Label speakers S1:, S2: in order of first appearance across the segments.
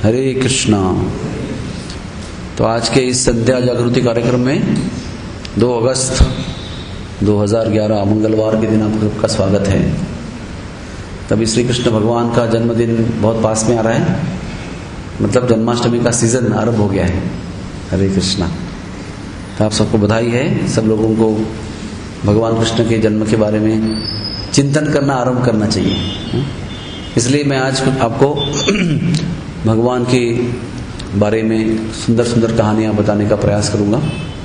S1: हरे कृष्णा। तो आज के इस संध्या जागृति कार्यक्रम में 2 अगस्त 2011 मंगलवार के दिन आप सबका स्वागत है। तभी श्री कृष्ण भगवान का जन्मदिन बहुत पास में आ रहा है, मतलब जन्माष्टमी का सीजन आरंभ हो गया है। हरे कृष्णा। तो आप सबको बधाई है। सब लोगों को भगवान कृष्ण के जन्म के बारे में चिंतन करना आरंभ करना चाहिए। इसलिए मैं आज आपको भगवान के बारे में सुंदर सुंदर कहानियां बताने का प्रयास करूंगा।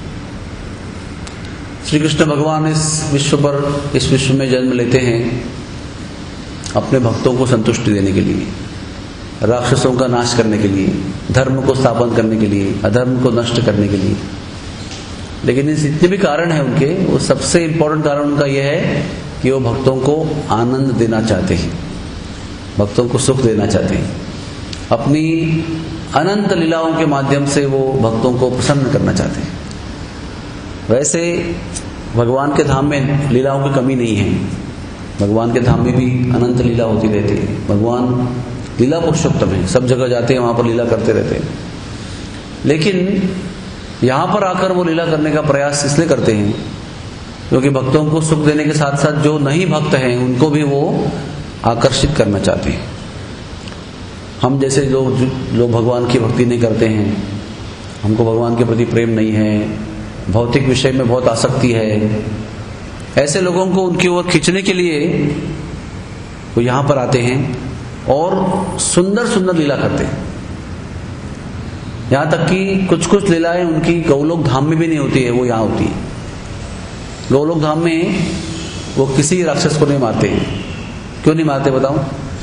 S1: श्री कृष्ण भगवान इस विश्व में जन्म लेते हैं अपने भक्तों को संतुष्टि देने के लिए, राक्षसों का नाश करने के लिए, धर्म को स्थापन करने के लिए, अधर्म को नष्ट करने के लिए। लेकिन इस इतने भी कारण है उनके, वो सबसे इंपॉर्टेंट कारण उनका यह है कि वो भक्तों को आनंद देना चाहते हैं, भक्तों को सुख देना चाहते हैं। अपनी अनंत लीलाओं के माध्यम से वो भक्तों को प्रसन्न करना चाहते हैं। वैसे भगवान के धाम में लीलाओं की कमी नहीं है। भगवान के धाम में भी अनंत लीला होती रहती है। भगवान लीला पुरुषोत्तम है, सब जगह जाते हैं, वहां पर लीला करते रहते हैं। लेकिन यहां पर आकर वो लीला करने का प्रयास इसलिए करते हैं क्योंकि भक्तों को सुख देने के साथ साथ जो नहीं भक्त हैं उनको भी वो आकर्षित करना चाहते हैं। हम जैसे जो भगवान की भक्ति नहीं करते हैं, हमको भगवान के प्रति प्रेम नहीं है, भौतिक विषय में बहुत आसक्ति है, ऐसे लोगों को उनकी ओर खींचने के लिए वो यहां पर आते हैं और सुंदर सुंदर लीला करते हैं। यहां तक कि कुछ कुछ लीलाएं उनकी गौलोक धाम में भी नहीं होती है, वो यहां होती है। गौलोक धाम में वो किसी राक्षस को नहीं मारते। क्यों नहीं मारते बताऊं?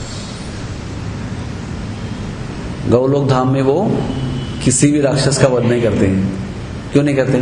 S1: गौलोक धाम में वो किसी भी राक्षस का वध नहीं करते हैं। क्यों नहीं करते?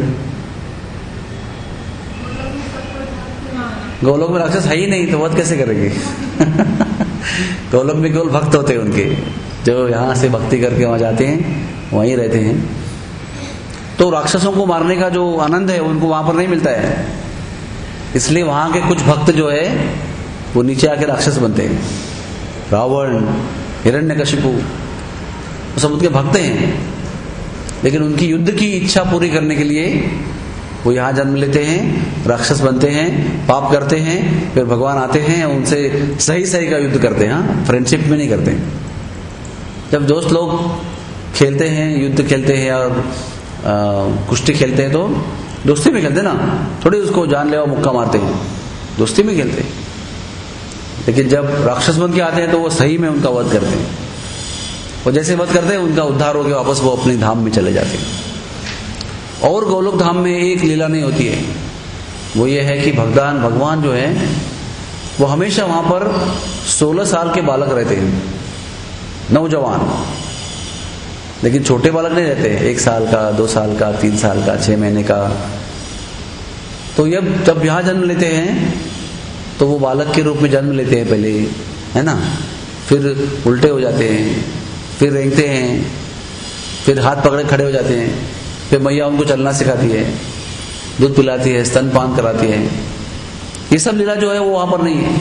S1: गौलोक में राक्षस है ही नहीं तो वध कैसे करेंगे? गौलोक में केवल भक्त होते हैं उनके, जो यहां से भक्ति करके वहां जाते हैं, वहीं रहते हैं। तो राक्षसों को मारने का जो आनंद है उनको वहां पर नहीं मिलता है। इसलिए वहां के कुछ भक्त जो है वो नीचे आके राक्षस बनते हैं। रावण, हिरण्यकशिपु, सब उनके भक्त हैं, लेकिन उनकी युद्ध की इच्छा पूरी करने के लिए वो यहाँ जन्म लेते हैं, राक्षस बनते हैं, पाप करते हैं, फिर भगवान आते हैं, उनसे सही सही का युद्ध करते हैं। हाँ, फ्रेंडशिप में नहीं करते। जब दोस्त लोग खेलते हैं, युद्ध खेलते हैं और कुश्ती खेलते हैं तो दोस्ती में खेलते ना, थोड़ी उसको जानलेवा मुक्का मारते हैं, दोस्ती में खेलते हैं। लेकिन जब राक्षस बन के आते हैं तो वो सही में उनका वध करते हैं। और जैसे वध करते हैं उनका उद्धार हो गया, वापस वो अपने धाम में चले जाते हैं। और गौलोक धाम में एक लीला नहीं होती है, वो ये है कि भगवान जो है वो हमेशा वहां पर 16 साल के बालक रहते हैं, नौजवान। लेकिन छोटे बालक नहीं रहते, 1 साल का, 2 साल का, 3 साल का, 6 महीने का। तो जब यहां जन्म लेते हैं तो वो बालक के रूप में जन्म लेते हैं पहले, है ना, फिर उल्टे हो जाते हैं, फिर रेंगते हैं, फिर हाथ पकड़े खड़े हो जाते हैं, फिर मैया उनको चलना सिखाती है, दूध पिलाती है, स्तनपान कराती है। ये सब लीला जो है वो वहां पर नहीं है।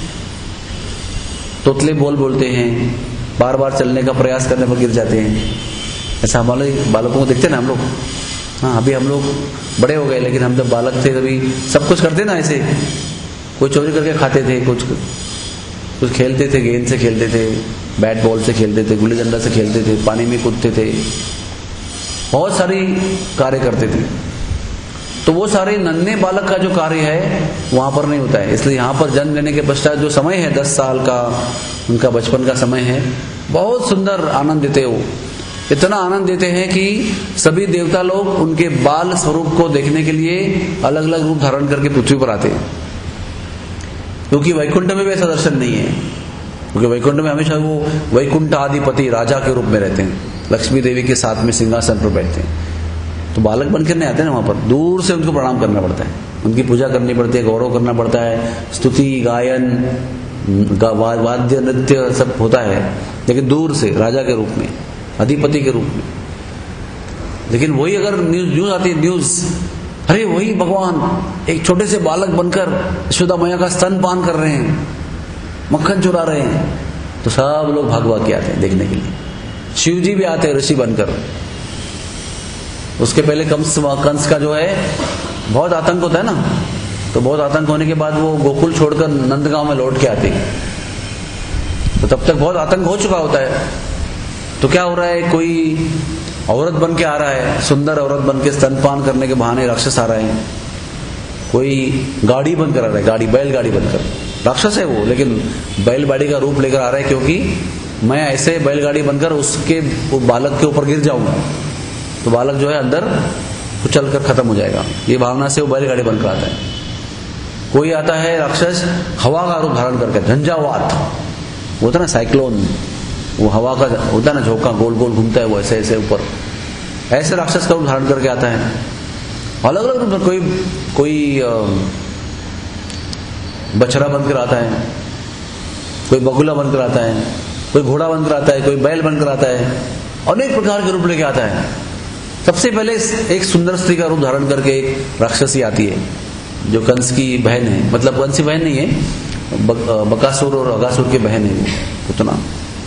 S1: तोतले बोलते हैं, बार बार चलने का प्रयास करने पर गिर जाते हैं। ऐसा हमारे बालकों को देखते ना हम लोग। हाँ, अभी हम लोग बड़े हो गए, लेकिन हम जब बालक थे तभी सब कुछ करते ना ऐसे। कोई चोरी करके खाते थे, कुछ खेलते थे, गेंद से खेलते थे, बैट बॉल से खेलते थे, गुल्ली डंडा से खेलते थे, पानी में कूदते थे, बहुत सारी कार्य करते थे। तो वो सारे नन्हे बालक का जो कार्य है वहां पर नहीं होता है। इसलिए यहाँ पर जन्म लेने के पश्चात जो समय है 10 साल का, उनका बचपन का समय है, बहुत सुंदर आनंद देते हो। इतना आनंद देते हैं कि सभी देवता लोग उनके बाल स्वरूप को देखने के लिए अलग अलग रूप धारण करके पृथ्वी पर आते हैं। क्योंकि वैकुंठ में भी ऐसा दर्शन नहीं है, क्योंकि वैकुंठ में हमेशा वो वैकुंठ आधिपति राजा के रूप में रहते हैं, लक्ष्मी देवी के साथ में सिंहासन पर बैठते हैं। तो बालक बनकर नहीं आते ना, वहां पर दूर से उनको प्रणाम करना पड़ता है, उनकी पूजा करनी पड़ती है, गौरव करना पड़ता है, स्तुति, गायन, वाद्य, नृत्य सब होता है, लेकिन दूर से राजा के रूप में, अधिपति के रूप में। लेकिन वही अगर न्यूज आती है, न्यूज, अरे वही भगवान एक छोटे से बालक बनकर यशोदा मैया का स्तनपान कर रहे हैं, मक्खन चुरा रहे हैं, तो सब लोग भाग भाग के आते हैं देखने के लिए। शिव जी भी आते हैं ऋषि बनकर। उसके पहले कंस का जो है बहुत आतंक होता है ना, तो बहुत आतंक होने के बाद वो गोकुल छोड़कर नंदगांव में लौट के आती, तो तब तक बहुत आतंक हो चुका होता है। तो क्या हो रहा है, कोई औरत बन के आ रहा है, सुंदर औरत बन के स्तनपान करने के बहाने राक्षस आ रहे हैं। कोई गाड़ी बनकर आ रहा है, गाड़ी बैलगाड़ी बनकर, राक्षस है वो, लेकिन बैलगाड़ी का रूप लेकर आ रहा है, क्योंकि मैं ऐसे बैलगाड़ी बनकर उसके बालक के ऊपर गिर जाऊंगा तो बालक जो है अंदर उछल कर खत्म हो जाएगा। ये भावना से वो बैलगाड़ी बनकर आता है। कोई आता है राक्षस हवा का रूप धारण करके, झंझावात होता ना, साइक्लोन, वो हवा का होता है ना, झोंका गोल गोल घूमता है वो ऐसे ऐसे ऊपर, ऐसे राक्षस का रूप धारण करके आता है। अलग अलग रूप, कोई बछड़ा बनकर आता है, कोई बगुला बनकर आता है, कोई घोड़ा बनकर आता है, कोई बैल बनकर आता है, अनेक प्रकार के रूप लेके आता है। सबसे पहले एक सुंदर स्त्री का रूप धारण करके एक राक्षसी आती है, जो कंस की बहन है, मतलब कंस की बहन नहीं है, बकासुर और अगासुर की बहन है वो पुतना।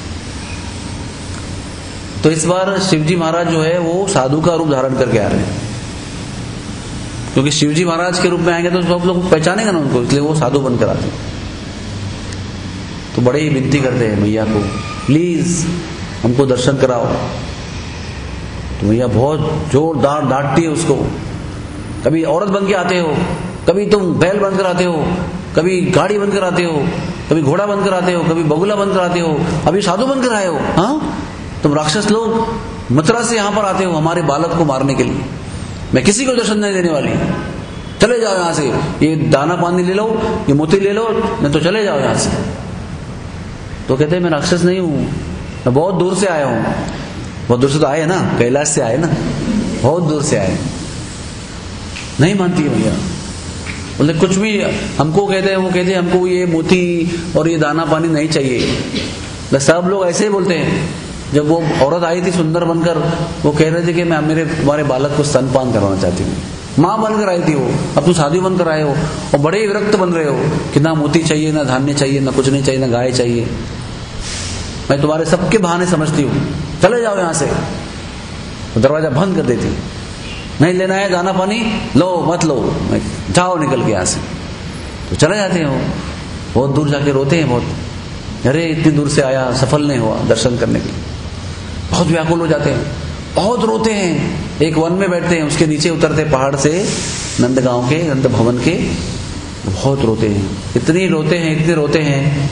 S1: तो इस बार शिवजी महाराज जो है वो साधु का रूप धारण करके आ रहे हैं, क्योंकि शिवजी महाराज के रूप में आएंगे तो सब लोग पहचानेंगे ना उनको, इसलिए वो साधु बनकर आते हैं। तो बड़े ही विनती करते हैं मैया को, प्लीज हमको दर्शन कराओ। तो मैया बहुत जोरदार डांटती है उसको, कभी औरत बन के आते हो, कभी तुम बैल बनकर आते हो, कभी गाड़ी बनकर आते हो, कभी घोड़ा बनकर आते हो, कभी बगुला बनकर आते हो, अभी साधु बनकर आए हो। हाँ, तुम राक्षस लोग मथुरा से यहां पर आते हो हमारे बालक को मारने के लिए, मैं किसी को दर्शन नहीं देने वाली, चले जाओ यहां से, ये दाना पानी ले लो, ये मोती ले लो, नहीं तो चले जाओ यहां से। तो कहते हैं मैं राक्षस नहीं हूं, मैं बहुत दूर से आया हूं। बहुत दूर से तो आए ना, कैलाश से आए ना, बहुत दूर से आए। नहीं मानती है भैया, बोले कुछ भी हमको कहते हैं, वो कहते हैं हमको ये मोती और ये दाना पानी नहीं चाहिए। सब लोग ऐसे ही बोलते हैं। जब वो औरत आई थी सुंदर बनकर, वो कह रहे थे कि मैं तुम्हारे बालक को स्तनपान करवाना चाहती हूँ। माँ बनकर आई थी वो, अब तुम साधु बनकर आए हो और बड़े विरक्त बन रहे हो कि ना मोती चाहिए, ना धान्य चाहिए, ना कुछ नहीं चाहिए, ना गाय चाहिए। मैं तुम्हारे सबके बहाने समझती हूँ, चले जाओ यहाँ से। तो दरवाजा बंद कर देती, नहीं लेना है दाना पानी, लो मत लो, जाओ निकल के यहाँ से। तो चले जाते हैं वो, बहुत दूर जाके रोते हैं बहुत, अरे इतनी दूर से आया, सफल नहीं हुआ दर्शन करने के लिए। बहुत व्याकुल हो जाते हैं, बहुत रोते हैं। एक वन में बैठते हैं, उसके नीचे उतरते पहाड़ से, नंदगांव के, नंद भवन के, बहुत रोते हैं। इतने रोते हैं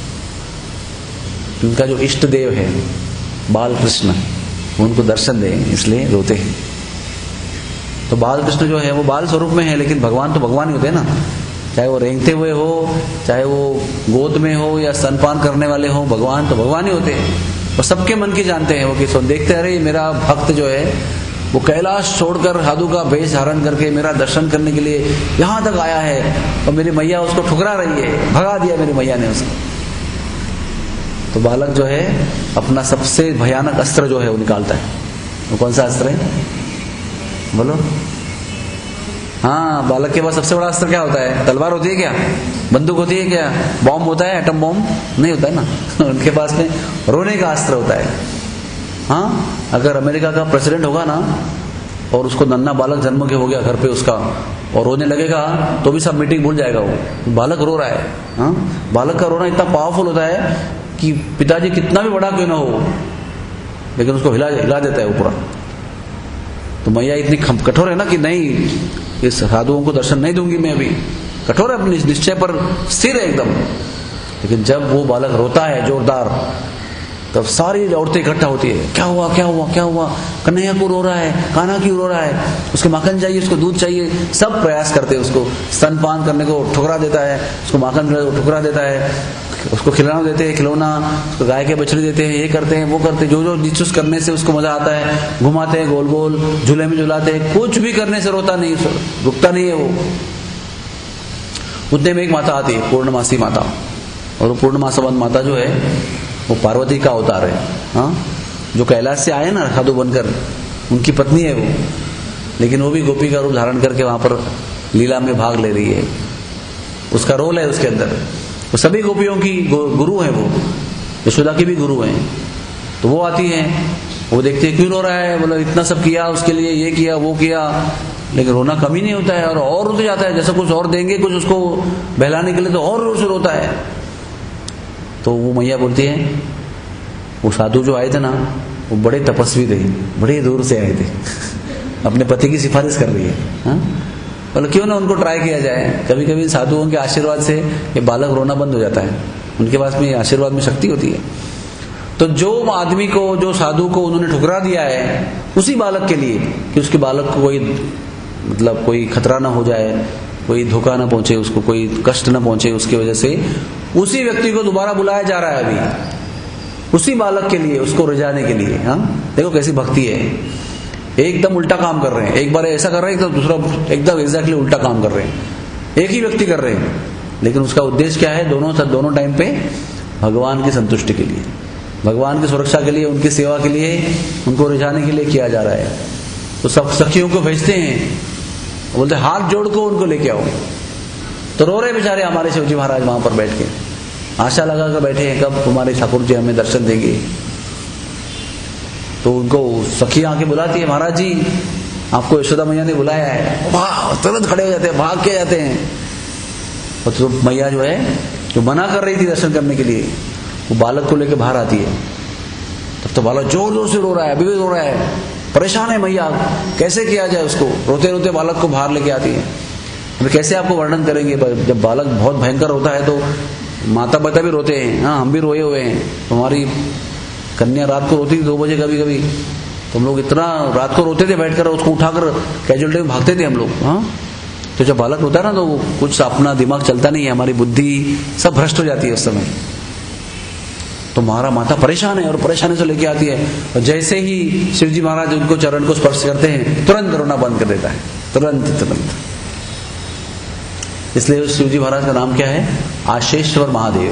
S1: उनका जो इष्ट देव है बाल कृष्ण, उनको दर्शन दें इसलिए रोते हैं। तो बाल कृष्ण जो है वो बाल स्वरूप में है, लेकिन भगवान तो भगवान ही होते हैं ना, चाहे वो रेंगते हुए हो, चाहे वो गोद में हो या स्तनपान करने वाले हो, भगवान तो भगवान ही होते हैं। और सबके मन की जानते हैं वो, कि देखते अरे मेरा भक्त जो है वो कैलाश छोड़कर साधु का वेश धारण करके मेरा दर्शन करने के लिए यहाँ तक आया है, और मेरी मैया उसको ठुकरा रही है, भगा दिया मेरी मैया ने उसको। तो बालक जो है अपना सबसे भयानक अस्त्र जो है वो निकालता है। वो कौन सा अस्त्र है बोलो? हाँ, बालक के पास सबसे बड़ा अस्त्र क्या होता है? तलवार होती है क्या? बंदूक होती है क्या? बॉम्ब होता है? एटम बॉम्ब नहीं होता है ना। उनके पास में रोने का अस्त्र होता है। हाँ, अगर अमेरिका का प्रेसिडेंट होगा ना और उसको नन्हा बालक जन्म के हो गया घर पे उसका, और रोने लगेगा तो भी सब मीटिंग भूल जाएगा वो, बालक रो रहा है। हाँ, बालक का रोना इतना पावरफुल होता है कि पिताजी कितना भी बड़ा क्यों ना हो, लेकिन उसको हिला देता है वो पूरा। तो मैया इतनी कठोर है ना कि नहीं, इस साधुओं को दर्शन नहीं दूंगी मैं अभी, कठोर है, अपनी निश्चय पर स्थिर है एकदम। लेकिन जब वो बालक रोता है जोरदार, तब सारी औरतें इकट्ठा होती है, क्या हुआ क्या हुआ क्या हुआ, कन्हैया को रो रहा है, कान्हा क्यों रो रहा है, उसको माखन चाहिए, उसको दूध चाहिए। सब प्रयास करते हैं उसको स्तनपान करने को, ठुकरा देता है, उसको माखन ठुकरा देता है, उसको खिलाना देते हैं, खिलौना, उसको गाय के बछड़े देते हैं, ये करते हैं वो करते हैं, जो जिस करने से उसको मजा आता है, घुमाते हैं गोल गोल, झूले में झुलाते हैं, कुछ भी करने से रोता नहीं, रुकता नहीं है वो। उतने में एक माता आती है, पूर्णमासी माता, और वो पूर्णमासवंत माता जो है वो पार्वती का अवतार है। हाँ, जो कैलाश से आए ना साधु बनकर, उनकी पत्नी है वो, लेकिन वो भी गोपी का रूप धारण करके वहां पर लीला में भाग ले रही है। उसका रोल है उसके अंदर। वो सभी गोपियों की गुरु है, वो यशोदा की भी गुरु हैं। तो वो आती हैं, वो देखते हैं क्यों रो रहा है, बोला इतना सब किया उसके लिए, ये किया वो किया, लेकिन रोना कम ही नहीं होता है और रोते जाता है। जैसे कुछ और देंगे कुछ उसको बहलाने के लिए तो और जोर से रोता है। तो वो मैया बोलती है, वो साधु जो आए थे ना वो बड़े तपस्वी थे, बड़े दूर से आए थे, अपने पति की सिफारिश कर रही है। हाँ, बोले क्यों ना उनको ट्राई किया जाए। कभी कभी साधुओं के आशीर्वाद से ये बालक रोना बंद हो जाता है, उनके पास में आशीर्वाद में शक्ति होती है। तो जो आदमी को, जो साधु को उन्होंने ठुकरा दिया है, उसी बालक के लिए कि उसके बालक को कोई मतलब कोई खतरा ना हो जाए, कोई धोखा ना पहुंचे उसको, कोई कष्ट ना पहुंचे उसकी वजह से, उसी व्यक्ति को दोबारा बुलाया जा रहा है अभी, उसी बालक के लिए, उसको रिझाने के लिए। हाँ, देखो कैसी भक्ति है। एकदम उल्टा काम कर रहे हैं, एक बार ऐसा कर रहे हैं तो दूसरा एकदम एग्जैक्टली उल्टा काम कर रहे हैं। एक ही व्यक्ति कर रहे हैं, लेकिन उसका उद्देश्य क्या है? दोनों टाइम पे भगवान की संतुष्टि के लिए, भगवान की सुरक्षा के लिए, उनकी सेवा के लिए, उनको रिझाने के लिए किया जा रहा है। तो सब सखियों को भेजते हैं, बोलते हाथ जोड़ को उनको लेके आओ। तो रो रहे बेचारे हमारे शिवजी महाराज वहां पर बैठ के, आशा लगा कर बैठे हैं कब तुम्हारे ठाकुर जी हमें दर्शन देंगे। तो उनको सखियां आके बुलाती है, महाराज जी आपको यशोदा मैया ने बुलाया है। वाह, तुरंत खड़े हो जाते हैं, भाग के जाते हैं। और तो मैया जो है, जो मना कर रही थी दर्शन करने के लिए, वो बालक को लेकर बाहर आती है। तब तो बालक जोर जोर से रो रहा है, अभी भी रो रहा है, परेशान है मैया, कैसे किया जाए उसको। रोते रोते बालक को बाहर लेके आती है। अभी कैसे आपको वर्णन करेंगे, जब बालक बहुत भयंकर होता है तो माता पिता भी रोते हैं। हाँ, हम भी रोए हुए हैं। हमारी कन्या रात को रोती थी 2 बजे कभी कभी, तो हम लोग इतना रात को रोते थे बैठकर, उसको उठाकर कैजुअलिटी में भागते थे हम लोग। हाँ, तो जब बालक रोता है ना तो कुछ अपना दिमाग चलता नहीं है, हमारी बुद्धि सब भ्रष्ट हो जाती है उस समय। तो हमारा माता परेशान है और परेशानी से लेके आती है, और जैसे ही शिवजी महाराज उनको चरण को स्पर्श करते हैं तुरंत रोना बंद कर देता है, तुरंत। इसलिए शिवजी महाराज का नाम क्या है? आशेश्वर महादेव।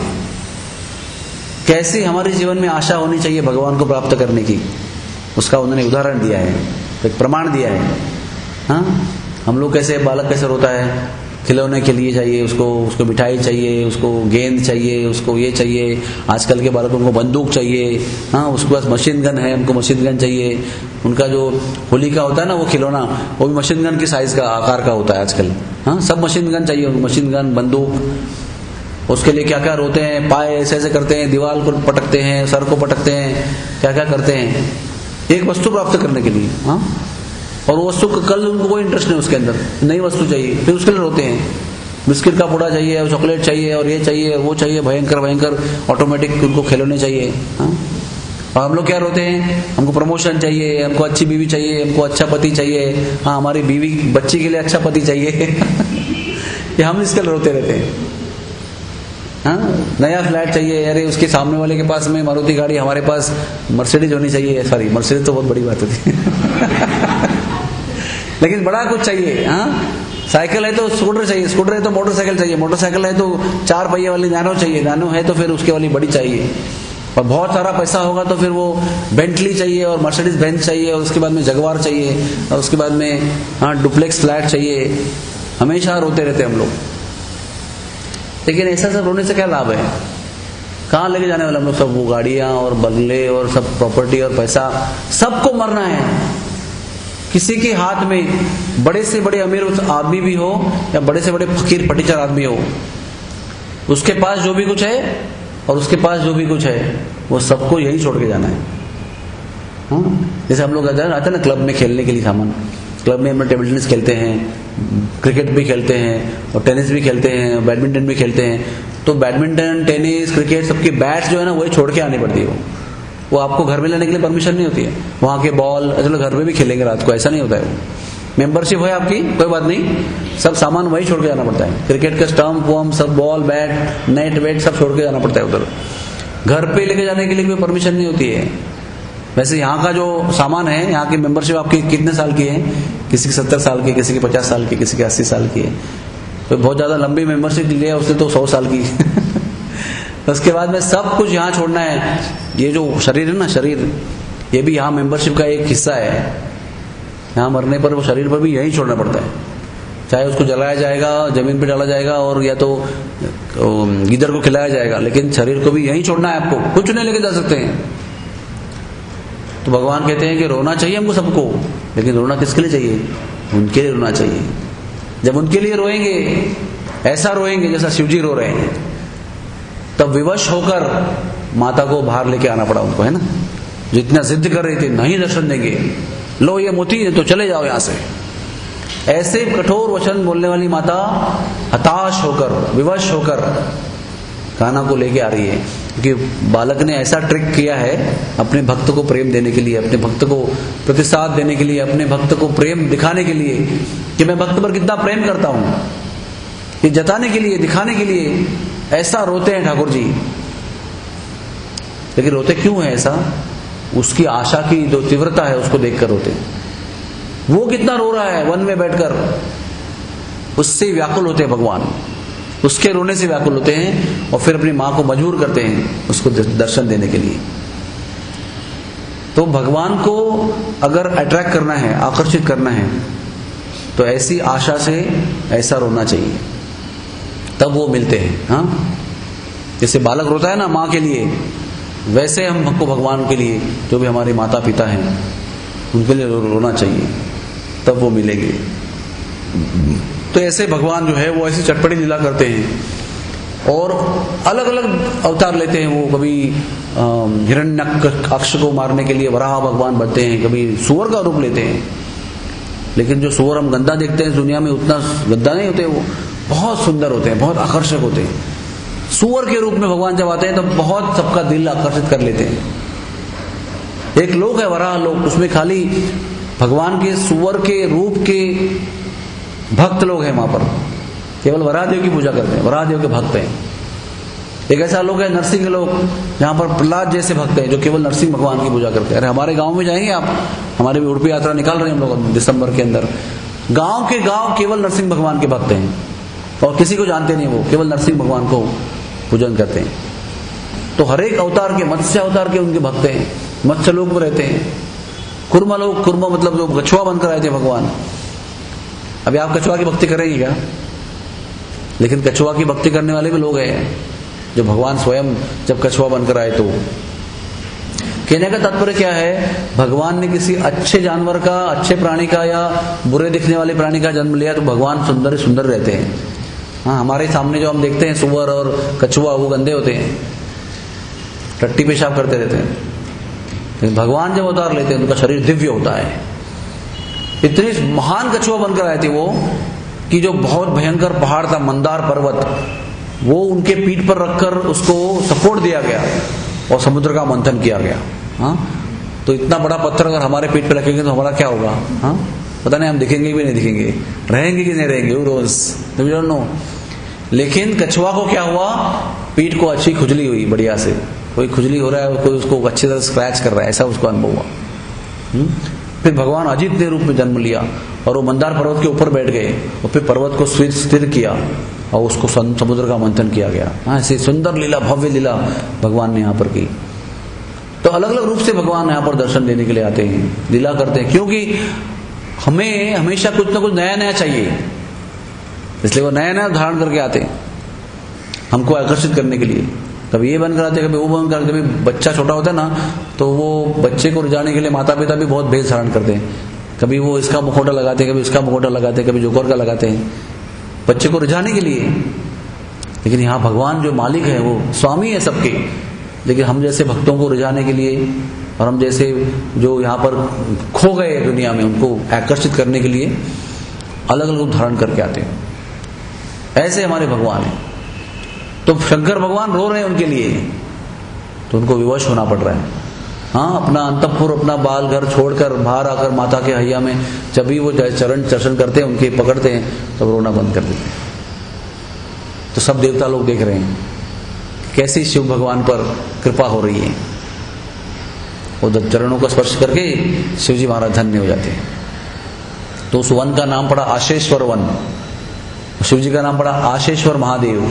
S1: कैसी हमारे जीवन में आशा होनी चाहिए भगवान को प्राप्त करने की, उसका उन्होंने उदाहरण दिया है, एक प्रमाण दिया है। हाँ, हम लोग कैसे, बालक कैसे रोता है, खिलौने के लिए चाहिए उसको मिठाई चाहिए, उसको गेंद चाहिए, उसको ये चाहिए। आजकल के बालकों को बंदूक चाहिए। हाँ, उसके पास मशीन गन है, हमको मशीन गन चाहिए। उनका जो होली का होता है ना वो खिलौना, वो भी मशीन गन की साइज का, आकार का होता है आजकल। हाँ, सब मशीन गन चाहिए, मशीन गन, बंदूक। उसके लिए क्या क्या रोते हैं, पाए ऐसे ऐसे करते हैं, दीवार को पटकते हैं, सर को पटकते हैं, क्या क्या करते हैं एक वस्तु प्राप्त करने के लिए। हाँ, और वो वस्तु कल उनको कोई इंटरेस्ट नहीं, उसके अंदर नई वस्तु चाहिए, फिर उसके लिए रोते हैं। बिस्किट का पुड़ा चाहिए, चॉकलेट चाहिए, और ये चाहिए वो चाहिए, भयंकर ऑटोमेटिक उनको खिलौने चाहिए। हाँ, और हम लोग क्या रोते हैं, हमको प्रमोशन चाहिए, हमको अच्छी बीवी चाहिए, हमको अच्छा पति चाहिए। हाँ, हमारी बीवी बच्ची के लिए अच्छा पति चाहिए। ये हम इसके लिए रोते रहते हैं। हाँ, नया फ्लैट चाहिए, अरे उसके सामने वाले के पास में मारुति गाड़ी, हमारे पास मर्सिडीज होनी चाहिए। सॉरी, मर्सिडीज तो बहुत बड़ी बात होती है। लेकिन बड़ा कुछ चाहिए। हाँ, साइकिल है तो स्कूटर चाहिए, स्कूटर है तो मोटरसाइकिल चाहिए, मोटरसाइकिल है तो 4 पहिए वाली नैनो चाहिए, नैनो है तो फिर उसके वाली बड़ी चाहिए। और बहुत सारा पैसा होगा तो फिर वो बेंटली चाहिए और मर्सिडीज बेंज चाहिए, और उसके बाद में जगवार चाहिए, और उसके बाद में हाँ डुप्लेक्स फ्लैट चाहिए। हमेशा रोते रहते हम लोग। लेकिन ऐसा सब रोने से क्या लाभ है? कहाँ लेके जाने वाले हम लोग? सब वो गाड़ियां और बंगले और सब प्रॉपर्टी और पैसा, सबको मरना है। किसी के हाथ में बड़े से बड़े अमीर आदमी भी हो या बड़े से बड़े फकीर पटीचर आदमी हो, उसके पास जो भी कुछ है और उसके पास जो भी कुछ है वो सबको यही छोड़ के जाना है। हाँ, जैसे हम लोग आते हैं ना क्लब में खेलने के लिए सामान, क्लब में हम टेबल टेनिस खेलते हैं, क्रिकेट भी खेलते हैं, और टेनिस भी खेलते हैं, बैडमिंटन भी खेलते हैं। तो बैडमिंटन, टेनिस, क्रिकेट सबकी बैट्स जो है ना वही छोड़ के आनी पड़ती है। वो आपको घर में लेने के लिए परमिशन नहीं होती है। वहाँ के बॉल चलो घर में भी खेलेंगे रात को, ऐसा नहीं होता है। वो मेंबरशिप है आपकी, कोई बात नहीं, सब सामान वही छोड़ के जाना पड़ता है। क्रिकेट का स्टंप वम्प सब, बॉल बैट नेट वेट सब छोड़ के जाना पड़ता है उधर। घर पे लेके जाने के लिए कोई परमिशन नहीं होती है। वैसे यहाँ का जो सामान है, यहाँ की मेंबरशिप आपकी कितने साल की है? किसी की 70 साल की, किसी की 50 साल की, किसी की 80 साल की है। तो बहुत ज्यादा लंबी मेंबरशिप लिया उसने तो 100 साल की। उसके बाद में सब कुछ यहाँ छोड़ना है। ये जो शरीर है ना, शरीर ये भी यहाँ मेंबरशिप का एक हिस्सा है। यहाँ मरने पर वो शरीर पर भी यही छोड़ना पड़ता है। चाहे उसको जलाया जाएगा, जमीन पे डाला जाएगा, और या तो गिदर को खिलाया जाएगा, लेकिन शरीर को भी यहीं छोड़ना है आपको। कुछ नहीं लेके जा सकते हैं। तो भगवान कहते हैं कि रोना चाहिए हमको सबको, लेकिन रोना किसके लिए चाहिए? उनके लिए रोना चाहिए। जब उनके लिए रोएंगे, ऐसा रोएंगे जैसा शिवजी रो रहे हैं, तब विवश होकर माता को बाहर लेके आना पड़ा उनको, है ना। जितना जिद कर रही थी, नहीं दर्शन देंगे, लो ये मोती है तो चले जाओ यहां से। ऐसे कठोर वचन बोलने वाली माता हताश होकर, विवश होकर कान्हा को लेके आ रही है, क्योंकि बालक ने ऐसा ट्रिक किया है अपने भक्त को प्रेम देने के लिए, अपने भक्त को प्रतिसाद देने के लिए, अपने भक्त को प्रेम दिखाने के लिए कि मैं भक्त पर कितना प्रेम करता हूं, ये जताने के लिए, दिखाने के लिए ऐसा रोते हैं ठाकुर जी। लेकिन रोते क्यों है ऐसा? उसकी आशा की जो तीव्रता है उसको देखकर रोते हैं। वो कितना रो रहा है वन में बैठकर, उससे व्याकुल होते हैं भगवान, उसके रोने से व्याकुल होते हैं और फिर अपनी मां को मजबूर करते हैं उसको दर्शन देने के लिए। तो भगवान को अगर अट्रैक्ट करना है, आकर्षित करना है, तो ऐसी आशा से ऐसा रोना चाहिए, तब वो मिलते हैं। हाँ, जैसे बालक रोता है ना मां के लिए, वैसे हमको भगवान के लिए, जो भी हमारे माता पिता हैं, उनके लिए रोना चाहिए, तब वो मिलेंगे। तो ऐसे भगवान जो है वो ऐसी चटपटी लीला करते हैं और अलग अलग अवतार लेते हैं। वो कभी हिरण्यकश्यप को मारने के लिए वराह भगवान बनते हैं, कभी सूअर का रूप लेते हैं। लेकिन जो सूअर हम गंदा देखते हैं दुनिया में, उतना गंदा नहीं होते, वो बहुत सुंदर होते हैं, बहुत आकर्षक होते हैं। सूअर के रूप में भगवान जब आते हैं तब बहुत सबका दिल आकर्षित कर लेते हैं। एक लोक है वराह लोक, उसमें खाली भगवान के सूअर के रूप के भक्त लोग हैं। वहां पर केवल वराहदेव की पूजा करते हैं, वराहदेव के भक्त हैं। एक ऐसा लोग है नरसिंह लोग, जहां पर प्रहलाद जैसे भक्त हैं जो केवल नरसिंह भगवान की पूजा करते हैं। अरे हमारे गांव में जाएंगे आप, हमारे भी उड़पी यात्रा निकाल रहे हैं हम लोग दिसंबर के अंदर, गांव के गांव केवल नरसिंह भगवान के भक्त हैं और किसी को जानते नहीं, वो केवल नरसिंह भगवान को पूजन करते हैं। तो हर एक अवतार के, मत्स्य अवतार के उनके भक्त हैं, मत्स्य लोक में रहते हैं। कुर्मा लोग, कुर्मा मतलब जो कछुआ बनकर आए थे भगवान। अभी आप कछुआ की भक्ति करेंगे क्या? लेकिन कछुआ की भक्ति करने वाले भी लोग हैं जो भगवान स्वयं जब कछुआ बनकर आए। तो कहने का तात्पर्य क्या है? भगवान ने किसी अच्छे जानवर का, अच्छे प्राणी का या बुरे दिखने वाले प्राणी का जन्म लिया तो भगवान सुंदर सुंदर रहते हैं। हाँ, हमारे सामने जो हम देखते हैं सूअर और कछुआ, वो गंदे होते हैं, टट्टी पेशाब करते रहते हैं। लेकिन भगवान जब अवतार लेते हैं उनका शरीर दिव्य होता है। इतनी महान कछुआ बनकर आए थे वो कि जो बहुत भयंकर पहाड़ था मंदार पर्वत, वो उनके पीठ पर रखकर उसको सपोर्ट दिया गया और समुद्र का मंथन किया गया। हाँ, तो इतना बड़ा पत्थर अगर हमारे पीठ पर रखेंगे तो हमारा क्या होगा? हाँ, पता नहीं हम दिखेंगे भी नहीं दिखेंगे, रहेंगे कि नहीं रहेंगे, रोज वी डोंट नो। लेकिन कछुआ को क्या हुआ? पीठ को अच्छी खुजली हुई, बढ़िया से कोई खुजली हो रहा है, कोई उसको अच्छी तरह स्क्रैच कर रहा है, ऐसा उसको अनुभव हुआ। फिर भगवान अजित रूप में जन्म लिया और वो मंदार पर्वत के ऊपर बैठ गए और फिर पर्वत को स्थिर किया और उसको समुद्र का मंथन किया गया। हाँ, ऐसी सुंदर लीला, भव्य लीला भगवान ने यहाँ पर की। तो अलग अलग रूप से भगवान यहाँ पर दर्शन देने के लिए आते हैं, लीला करते हैं, क्योंकि हमें हमेशा कुछ ना कुछ नया नया चाहिए, इसलिए वो नया नया धारण करके आते हैं हमको आकर्षित करने के लिए। कभी ये बनकर आते, कभी वो बनकर आते। कभी बच्चा छोटा होता है ना, तो वो बच्चे को रिझाने के लिए माता पिता भी बहुत भेष धारण करते हैं। कभी वो इसका मुखौटा लगाते हैं, कभी इसका मुखौटा लगाते हैं, कभी जोकर का लगाते हैं, बच्चे को रिझाने के लिए। लेकिन यहाँ भगवान जो मालिक है, वो स्वामी है सबके, लेकिन हम जैसे भक्तों को रिझाने के लिए और हम जैसे जो यहाँ पर खो गए दुनिया में, उनको आकर्षित करने के लिए अलग अलग रूप धारण करके आते हैं। ऐसे हमारे भगवान हैं। तो शंकर भगवान रो रहे हैं उनके लिए, तो उनको विवश होना पड़ रहा है। हाँ, अपना अंतःपुर, अपना बाल घर छोड़कर बाहर आकर माता के हैया में जब भी वो चरण दर्शन करते हैं, उनके पकड़ते हैं, तब रोना बंद कर देते हैं। तो सब देवता लोग देख रहे हैं कैसी शिव भगवान पर कृपा हो रही है। वो जब चरणों का स्पर्श करके शिव जी महाराज धन्य हो जाते हैं। तो उस वन का नाम पड़ा आशेश्वर वन, शिव जी का नाम पड़ा आशेश्वर महादेव।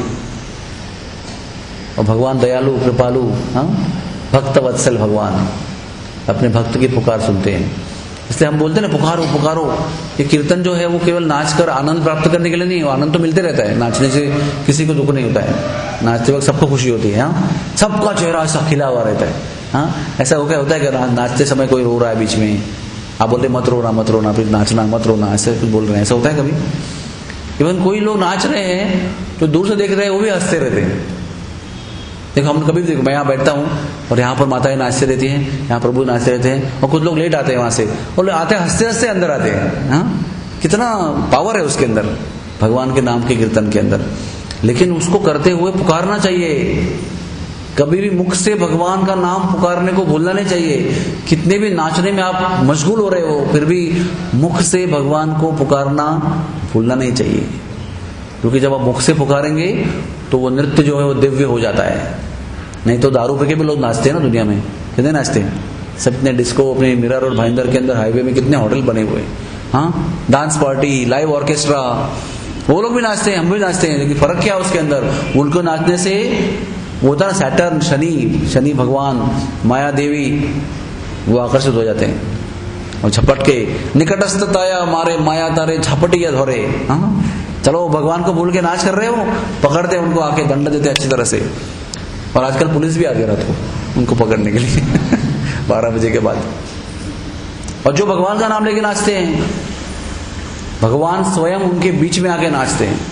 S1: और भगवान दयालु, कृपालु, हाँ, भक्त वत्सल भगवान अपने भक्त की पुकार सुनते हैं। इसलिए हम बोलते हैं ना, पुकारो पुकारो। ये कीर्तन जो है वो केवल नाच कर आनंद प्राप्त करने के लिए नहीं, आनंद तो मिलते रहता है, नाचने से किसी को दुख नहीं होता है, नाचते वक्त सबको खुशी होती है। हाँ, सबका चेहरा ऐसा खिला हुआ रहता है, हाँ, ऐसा हो क्या होता है कि नाचते समय कोई रो रहा है बीच में, आप बोलते मत रोना, फिर नाचना मत रोना, ऐसे कुछ बोल रहे हैं, ऐसा होता है कभी? इवन कोई लोग नाच रहे हैं तो दूर से देख रहे हैं, वो भी हंसते रहते हैं। देखो हम कभी भी देखो, मैं यहाँ बैठता हूँ और यहाँ पर माताएं नाचते रहती हैं, यहाँ प्रभु नाचते रहते हैं, और कुछ लोग लेट आते हैं वहां से, और आते हंसते हंसते अंदर आते हैं। हाँ, कितना पावर है उसके अंदर, भगवान के नाम के कीर्तन के अंदर। लेकिन उसको करते हुए पुकारना चाहिए, कभी भी मुख से भगवान का नाम पुकारने को भूलना नहीं चाहिए। कितने भी नाचने में आप मशगूल हो रहे हो, फिर भी मुख से भगवान को पुकारना भूलना नहीं चाहिए, क्योंकि जब आप मुख से पुकारेंगे तो वो नृत्य जो है वो दिव्य हो जाता है। नहीं तो दारू पी के भी लोग नाचते हैं ना दुनिया में, कितने नाचते हैं, सब इतने डिस्को अपने मिरर और भाईंदर के अंदर हाईवे में कितने होटल बने हुए हैं। हाँ, डांस पार्टी, लाइव ऑर्केस्ट्रा, वो लोग भी नाचते हैं, हम भी नाचते हैं, लेकिन फर्क क्या है उसके अंदर? उनको नाचने से वो होता है सैटर्न, शनि भगवान, माया देवी, वो आकर्षित हो जाते हैं और झपट के निकटस्थताया मारे माया तारे झपटिया धोरे। हाँ, चलो भगवान को भूल के नाच कर रहे हो, पकड़ते उनको, आके दंड देते अच्छी तरह से। और आजकल पुलिस भी आ गया रात को उनको पकड़ने के लिए 12 बजे के बाद। और जो भगवान का नाम लेके नाचते हैं, भगवान स्वयं उनके बीच में आके नाचते हैं।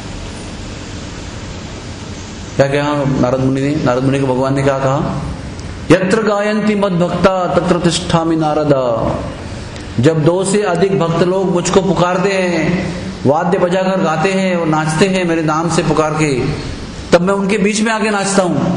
S1: क्या कहा नारद मुनि को भगवान ने क्या कहा? यत्र गायन्ति मद भक्ता तत्र तिष्ठामि नारद। जब 2 से अधिक भक्त लोग मुझको पुकारते हैं, वाद्य बजाकर गाते हैं और नाचते हैं मेरे नाम से पुकार के, तब मैं उनके बीच में आके नाचता हूं।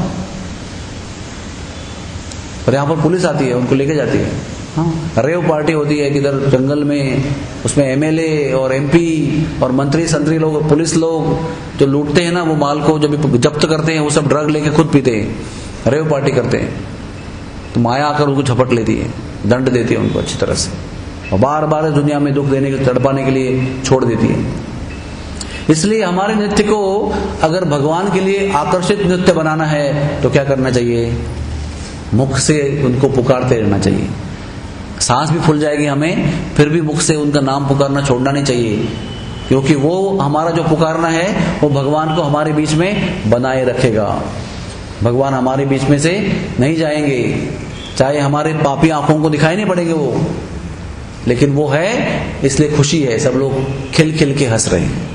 S1: और यहां पर पुलिस आती है, उनको लेके जाती है। हाँ, रेव पार्टी होती है किधर जंगल में, उसमें एमएलए और एमपी और मंत्री संतरी लोग, पुलिस लोग जो लूटते हैं ना वो माल को, जब जब्त करते हैं वो सब ड्रग लेके खुद पीते हैं, रेव पार्टी करते हैं। तो माया आकर उनको झपट लेती है, दंड देती है उनको अच्छी तरह से, और बार बार दुनिया में दुख देने के, तड़पाने के लिए छोड़ देती है। इसलिए हमारे नृत्य को अगर भगवान के लिए आकर्षित नृत्य बनाना है तो क्या करना चाहिए? मुख से उनको पुकारते रहना चाहिए। सांस भी फूल जाएगी हमें, फिर भी मुख से उनका नाम पुकारना छोड़ना नहीं चाहिए, क्योंकि वो हमारा जो पुकारना है वो भगवान को हमारे बीच में बनाए रखेगा। भगवान हमारे बीच में से नहीं जाएंगे, चाहे हमारे पापी आंखों को दिखाई नहीं पड़ेंगे वो, लेकिन वो है इसलिए खुशी है, सब लोग खिल खिल के हंस रहे हैं।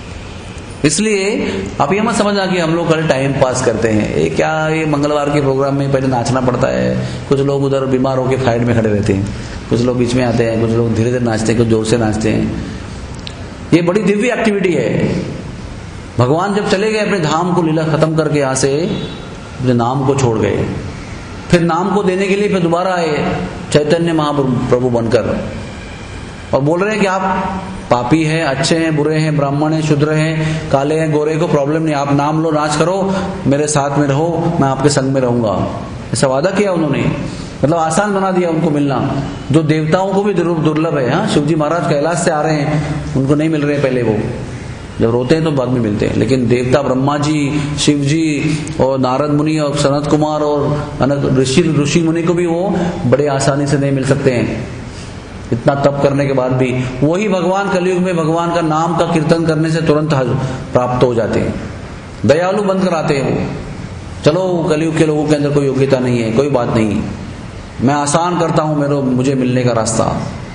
S1: इसलिए आप ये मत समझना कि हम लोग कल टाइम पास करते हैं, ये क्या, ये मंगलवार के प्रोग्राम में पहले नाचना पड़ता है, कुछ लोग उधर बीमार होकर साइड में खड़े रहते हैं, कुछ लोग बीच में आते हैं, कुछ लोग धीरे धीरे नाचते हैं, कुछ जोर से नाचते हैं। ये बड़ी दिव्य एक्टिविटी है। भगवान जब चले गए अपने धाम को लीला खत्म करके, यहाँ से अपने नाम को छोड़ गए, फिर नाम को देने के लिए फिर दोबारा आए चैतन्य महाप्रभु बनकर, और बोल रहे हैं कि आप पापी हैं, अच्छे हैं, बुरे हैं, ब्राह्मण हैं, शूद्र हैं, काले हैं, गोरे, को प्रॉब्लम नहीं, आप नाम लो, नाच करो, मेरे साथ में रहो, मैं आपके संग में रहूंगा। ऐसा वादा किया उन्होंने, मतलब आसान बना दिया उनको मिलना, जो देवताओं को भी दुर्लभ है। हाँ, शिव जी महाराज कैलाश से आ रहे हैं, उनको नहीं मिल रहे हैं पहले, वो जब रोते हैं तो बाद में मिलते हैं, लेकिन देवता ब्रह्मा जी, शिव जी और नारद मुनि और सनत कुमार और ऋषि मुनि को भी वो बड़े आसानी से नहीं मिल सकते हैं, इतना तप करने के बाद भी। वही भगवान कलयुग में भगवान का नाम का कीर्तन करने से तुरंत प्राप्त हो जाते हैं, दयालु बन कर आते हैं वो। चलो कलयुग के लोगों के अंदर कोई योग्यता नहीं है, कोई बात नहीं, मैं आसान करता हूं मुझे मिलने का रास्ता,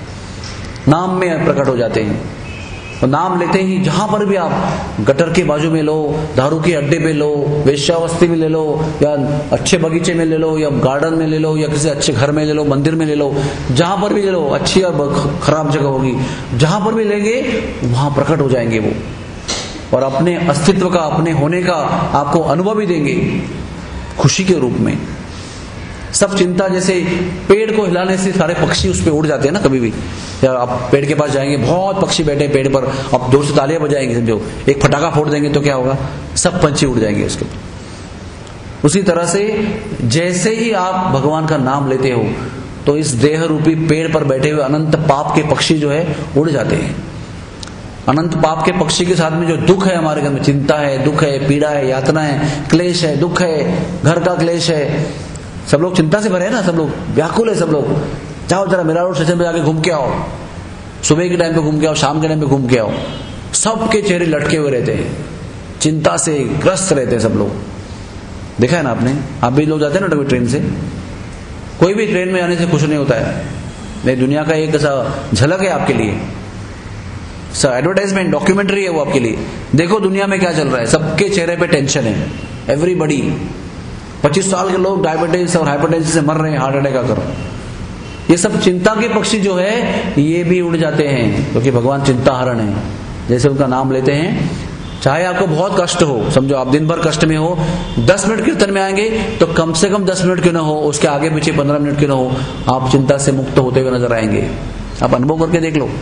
S1: नाम में प्रकट हो जाते हैं। और नाम लेते ही जहां पर भी आप गटर के बाजू में लो, दारू के अड्डे पे लो, वेश्यावस्थी में ले लो, या अच्छे बगीचे में ले लो, या गार्डन में ले लो, या किसी अच्छे घर में ले लो, मंदिर में ले लो, जहां पर भी ले लो, अच्छी और खराब जगह होगी, जहां पर भी लेंगे वहां प्रकट हो जाएंगे वो, और अपने अस्तित्व का, अपने होने का आपको अनुभव भी देंगे खुशी के रूप में। सब चिंता, जैसे पेड़ को हिलाने से सारे पक्षी उस पे उड़ जाते हैं ना, कभी भी या आप पेड़ के पास जाएंगे, बहुत पक्षी बैठे पेड़ पर, आप जोर से तालियां बजाएंगे, समझो एक फटाका फोड़ देंगे तो क्या होगा, सब पंछी उड़ जाएंगे उसके ऊपर। उसी तरह से जैसे ही आप भगवान का नाम लेते हो तो इस देह रूपी पेड़ पर बैठे हुए अनंत पाप के पक्षी जो है उड़ जाते हैं। अनंत पाप के पक्षी के साथ में जो दुख है हमारे घर में, चिंता है, दुख है, पीड़ा है, यातना है, क्लेश है, दुख है, घर का क्लेश है, सब लोग चिंता से भरे हैं ना, सब लोग व्याकुल है, सब लोग। जाओ जरा मिरा रोड स्टेशन पे जाके घूम के आओ, सुबह के टाइम पे घूम के आओ, शाम के टाइम पे घूम के आओ, सबके चेहरे लटके हुए रहते हैं, चिंता से ग्रस्त रहते हैं सब लोग। देखा है ना आपने, आप भी लोग जाते हैं ना कभी ट्रेन से, कोई भी ट्रेन में आने से खुश नहीं होता है। नहीं, दुनिया का एक ऐसा झलक है आपके लिए, एडवर्टाइजमेंट, डॉक्यूमेंट्री है वो आपके लिए। देखो दुनिया में क्या चल रहा है, सबके चेहरे पे टेंशन है, एवरीबडी। 25 साल के लोग डायबिटीज और हाइपरटेंशन से मर रहे हैं, हार्ट अटैक आकर। ये सब चिंता के पक्षी जो है ये भी उड़ जाते हैं, क्योंकि भगवान चिंताहरण है। जैसे उनका नाम लेते हैं, चाहे आपको बहुत कष्ट हो, समझो आप दिन भर कष्ट में हो, 10 मिनट कीर्तन में आएंगे तो कम से कम 10 मिनट क्यों ना हो, उसके आगे पीछे 15 मिनट क्यों ना हो, आप चिंता से मुक्त होते हुए नजर आएंगे। आप अनुभव करके देख लो।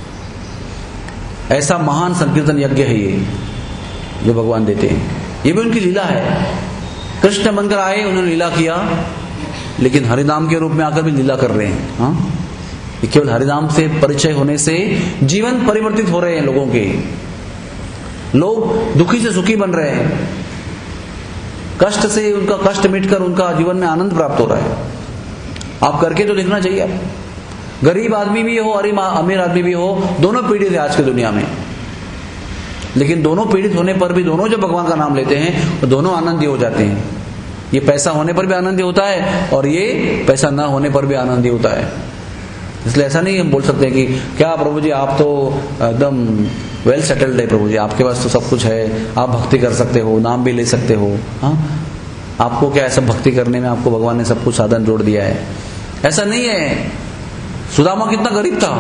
S1: ऐसा महान संकीर्तन यज्ञ है ये जो भगवान देते हैं। ये भी उनकी लीला है। कृष्ण बनकर आए, उन्होंने लीला किया, लेकिन हरिनाम के रूप में आकर भी लीला कर रहे हैं। हाँ, ये केवल हरिनाम से परिचय होने से जीवन परिवर्तित हो रहे हैं लोगों के। लोग दुखी से सुखी बन रहे हैं, कष्ट से उनका कष्ट मिटकर उनका जीवन में आनंद प्राप्त हो रहा है। आप करके तो देखना चाहिए। आप गरीब आदमी भी हो, अमीर आदमी भी हो, दोनों पीड़ित है आज की दुनिया में। लेकिन दोनों पीड़ित होने पर भी दोनों जब भगवान का नाम लेते हैं तो दोनों आनंदी हो जाते हैं। ये पैसा होने पर भी आनंदी होता है और ये पैसा ना होने पर भी आनंदी होता है। इसलिए ऐसा नहीं हम बोल सकते हैं कि क्या प्रभु जी आप तो एकदम वेल सेटल्ड है, प्रभु जी आपके पास तो सब कुछ है, आप भक्ति कर सकते हो, नाम भी ले सकते हो। हाँ, आपको क्या ऐसा भक्ति करने में आपको भगवान ने सब कुछ साधन जोड़ दिया है? ऐसा नहीं है। सुदामा कितना गरीब था,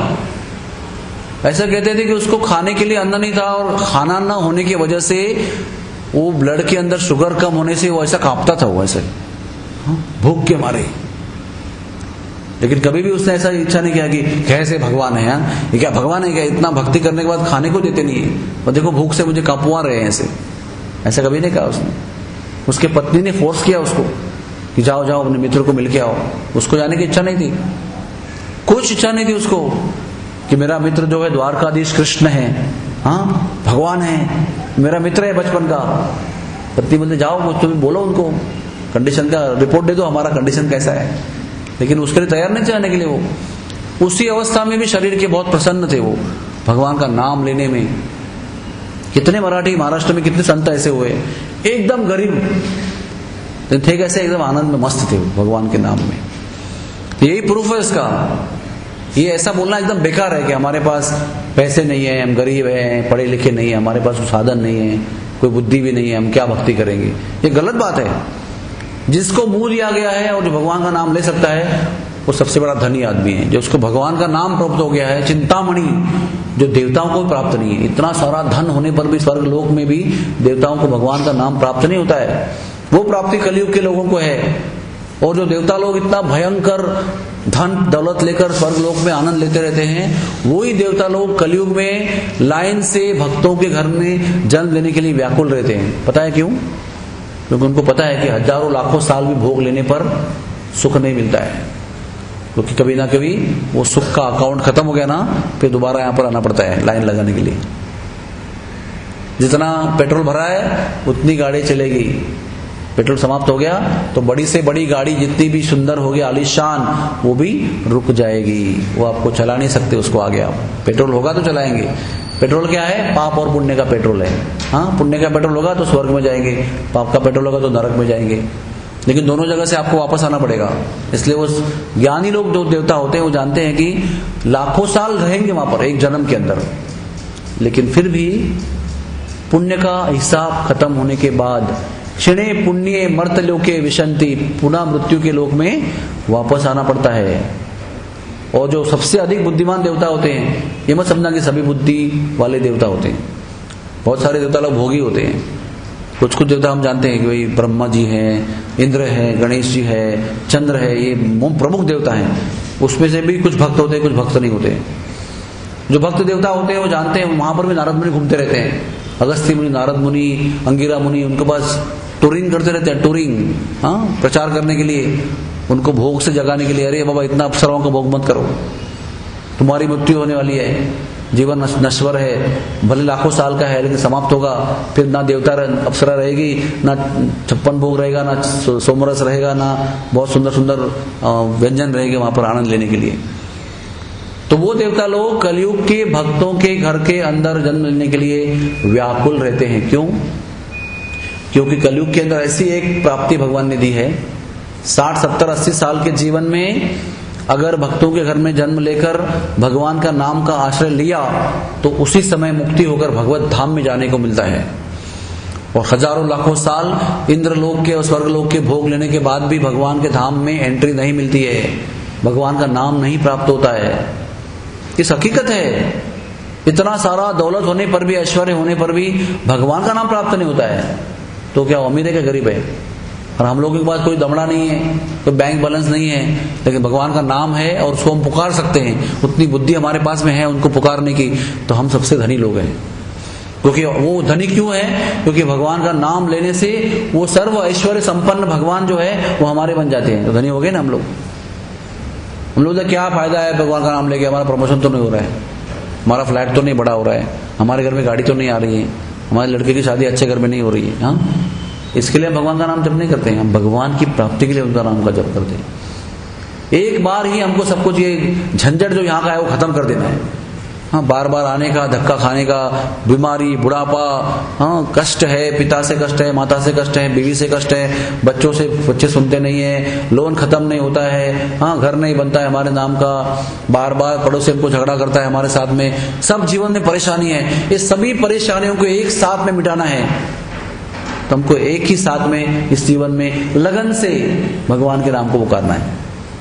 S1: ऐसा कहते थे कि उसको खाने के लिए अन्न नहीं था, और खाना न होने की वजह से वो ब्लड के अंदर शुगर कम होने से वो ऐसा कांपता था, वो ऐसे भूख के मारे। लेकिन कभी भी उसने ऐसा इच्छा नहीं किया कि कैसे भगवान है, ये क्या भगवान है क्या, इतना भक्ति करने के बाद खाने को देते नहीं है, और देखो भूख से मुझे कांपवा रहे हैं ऐसा कभी नहीं कहा उसने। उसके पत्नी ने फोर्स किया उसको कि जाओ जाओ अपने मित्र को मिल के आओ। उसको जाने की इच्छा नहीं थी, कुछ इच्छा नहीं थी उसको कि मेरा मित्र जो है द्वारकाधीश कृष्ण है, हाँ भगवान है, मेरा मित्र है बचपन का। पत्नी बोलते जाओ तुम बोलो उनको, कंडीशन का रिपोर्ट दे दो, हमारा कंडीशन कैसा है। लेकिन उसके लिए तैयार नहीं जाने के लिए। वो उसी अवस्था में भी शरीर के बहुत प्रसन्न थे, वो भगवान का नाम लेने में। कितने मराठी महाराष्ट्र में कितने संत ऐसे हुए, एकदम गरीब थे, कैसे एकदम आनंद में मस्त थे भगवान के नाम में। यही प्रूफ है इसका। ये ऐसा बोलना एकदम बेकार है कि हमारे पास पैसे नहीं है, हम गरीब हैं, पढ़े लिखे नहीं है, हमारे पास साधन नहीं है, कोई बुद्धि भी नहीं है, हम क्या भक्ति करेंगे। ये गलत बात है। जिसको मुंह दिया गया है और जो भगवान का नाम ले सकता है वो सबसे बड़ा धनी आदमी है। जो उसको भगवान का नाम प्राप्त हो गया है, चिंतामणि, जो देवताओं को प्राप्त नहीं है। इतना सारा धन होने पर भी स्वर्ग लोक में भी देवताओं को भगवान का नाम प्राप्त नहीं होता है। वो प्राप्ति कलयुग के लोगों को है। और जो देवता लोग इतना भयंकर धन दौलत लेकर स्वर्ग लोक में आनंद लेते रहते हैं, वही देवता लोग कलयुग में लाइन से भक्तों के घर में जन्म लेने के लिए व्याकुल रहते हैं। पता है क्यों? क्योंकि उनको पता है कि हजारों लाखों साल भी भोग लेने पर सुख नहीं मिलता है। क्योंकि कभी ना कभी वो सुख का अकाउंट खत्म हो गया ना, फिर दोबारा यहाँ पर आना पड़ता है लाइन लगाने के लिए। जितना पेट्रोल भरा है उतनी गाड़ी चलेगी, पेट्रोल समाप्त हो गया तो बड़ी से बड़ी गाड़ी जितनी भी सुंदर होगी आलीशान, वो भी रुक जाएगी। वो आपको चला नहीं सकते उसको आगे। आप पेट्रोल होगा तो चलाएंगे। पेट्रोल क्या है? पाप और पुण्य का पेट्रोल है। हाँ, पुण्य का पेट्रोल होगा तो स्वर्ग में जाएंगे, पाप का पेट्रोल होगा तो नरक में जाएंगे। लेकिन दोनों जगह से आपको वापस आना पड़ेगा। इसलिए वो ज्ञानी लोग जो देवता होते हैं वो जानते हैं कि लाखों साल रहेंगे वहां पर एक जन्म के अंदर, लेकिन फिर भी पुण्य का हिसाब खत्म होने के बाद क्षणे पुण्य मर्तलोके विशंति, पुनः मृत्यु के लोक में वापस आना पड़ता है। और जो सबसे अधिक बुद्धिमान देवता होते हैं, ये मत समझना कि सभी बुद्धि वाले देवता होते हैं। बहुत सारे देवता लोग भोगी होते हैं। कुछ कुछ देवता हम जानते हैं कि भाई ब्रह्मा जी हैं, इंद्र है, गणेश जी है, चंद्र है, ये प्रमुख देवता हैं। उसमें से भी कुछ भक्त होते हैं, कुछ भक्त नहीं होते। जो भक्त देवता होते हैं वो जानते हैं, वहां पर भी नारद मुनि घूमते रहते हैं। अगस्त्य मुनि, नारद मुनि, अंगिरा मुनि, उनके पास टूरिंग करते रहते हैं। टूरिंग, हाँ, प्रचार करने के लिए, उनको भोग से जगाने के लिए। अरे बाबा इतना अप्सराओं का भोग मत करो, तुम्हारी मृत्यु होने वाली है, जीवन नश्वर है, भले लाखों साल का है लेकिन समाप्त होगा। फिर ना देवता अप्सरा रहेगी, ना 56 भोग रहेगा, ना सोमरस रहेगा, ना बहुत सुंदर सुंदर व्यंजन रहेंगे वहां पर आनंद लेने के लिए। तो वो देवता लोग कलयुग के भक्तों के घर के अंदर जन्म लेने के लिए व्याकुल रहते हैं। क्यों? क्योंकि कलयुग के अंदर ऐसी एक प्राप्ति भगवान ने दी है 60, 70, 80 साल के जीवन में अगर भक्तों के घर में जन्म लेकर भगवान का नाम का आश्रय लिया तो उसी समय मुक्ति होकर भगवत धाम में जाने को मिलता है। और हजारों लाखों साल इंद्रलोक के और स्वर्गलोक के भोग लेने के बाद भी भगवान के धाम में एंट्री नहीं मिलती है, भगवान का नाम नहीं प्राप्त होता है। इस हकीकत है। इतना सारा दौलत होने पर भी, ऐश्वर्य होने पर भी भगवान का नाम प्राप्त नहीं होता है, तो क्या अमीर है क्या गरीब है? और हम लोगों के पास कोई दमड़ा नहीं है, कोई बैंक बैलेंस नहीं है, लेकिन भगवान का नाम है और उसको हम पुकार सकते हैं, उतनी बुद्धि हमारे पास में है उनको पुकारने की, तो हम सबसे धनी लोग हैं। क्योंकि वो धनी क्यों है? क्योंकि भगवान का नाम लेने से वो सर्व ऐश्वर्य संपन्न भगवान जो है वो हमारे बन जाते हैं, तो धनी हो गए ना हम लोग। हम लोग क्या फायदा है भगवान का नाम लेके? हमारा प्रमोशन तो नहीं हो रहा है, हमारा फ्लैट तो नहीं बड़ा हो रहा है, हमारे घर में गाड़ी तो नहीं आ रही है, हमारे लड़के की शादी अच्छे घर में नहीं हो रही है। हाँ, इसके लिए हम भगवान का नाम जप नहीं करते हैं, हम भगवान की प्राप्ति के लिए उनका नाम का जप करते हैं। एक बार ही हमको सब कुछ ये झंझट जो यहाँ का है वो खत्म कर देना है। हाँ, बार बार आने का, धक्का खाने का, बीमारी, बुढ़ापा, हाँ, कष्ट है, पिता से कष्ट है, माता से कष्ट है, बीवी से कष्ट है, बच्चों से बच्चे सुनते नहीं है, लोन खत्म नहीं होता है, हाँ, घर नहीं बनता है हमारे नाम का, बार बार पड़ोसी हमको झगड़ा करता है हमारे साथ में, सब जीवन में परेशानी है। इस सभी परेशानियों को एक साथ में मिटाना है तो हमको एक ही साथ में इस जीवन में लगन से भगवान के नाम को पुकारना है,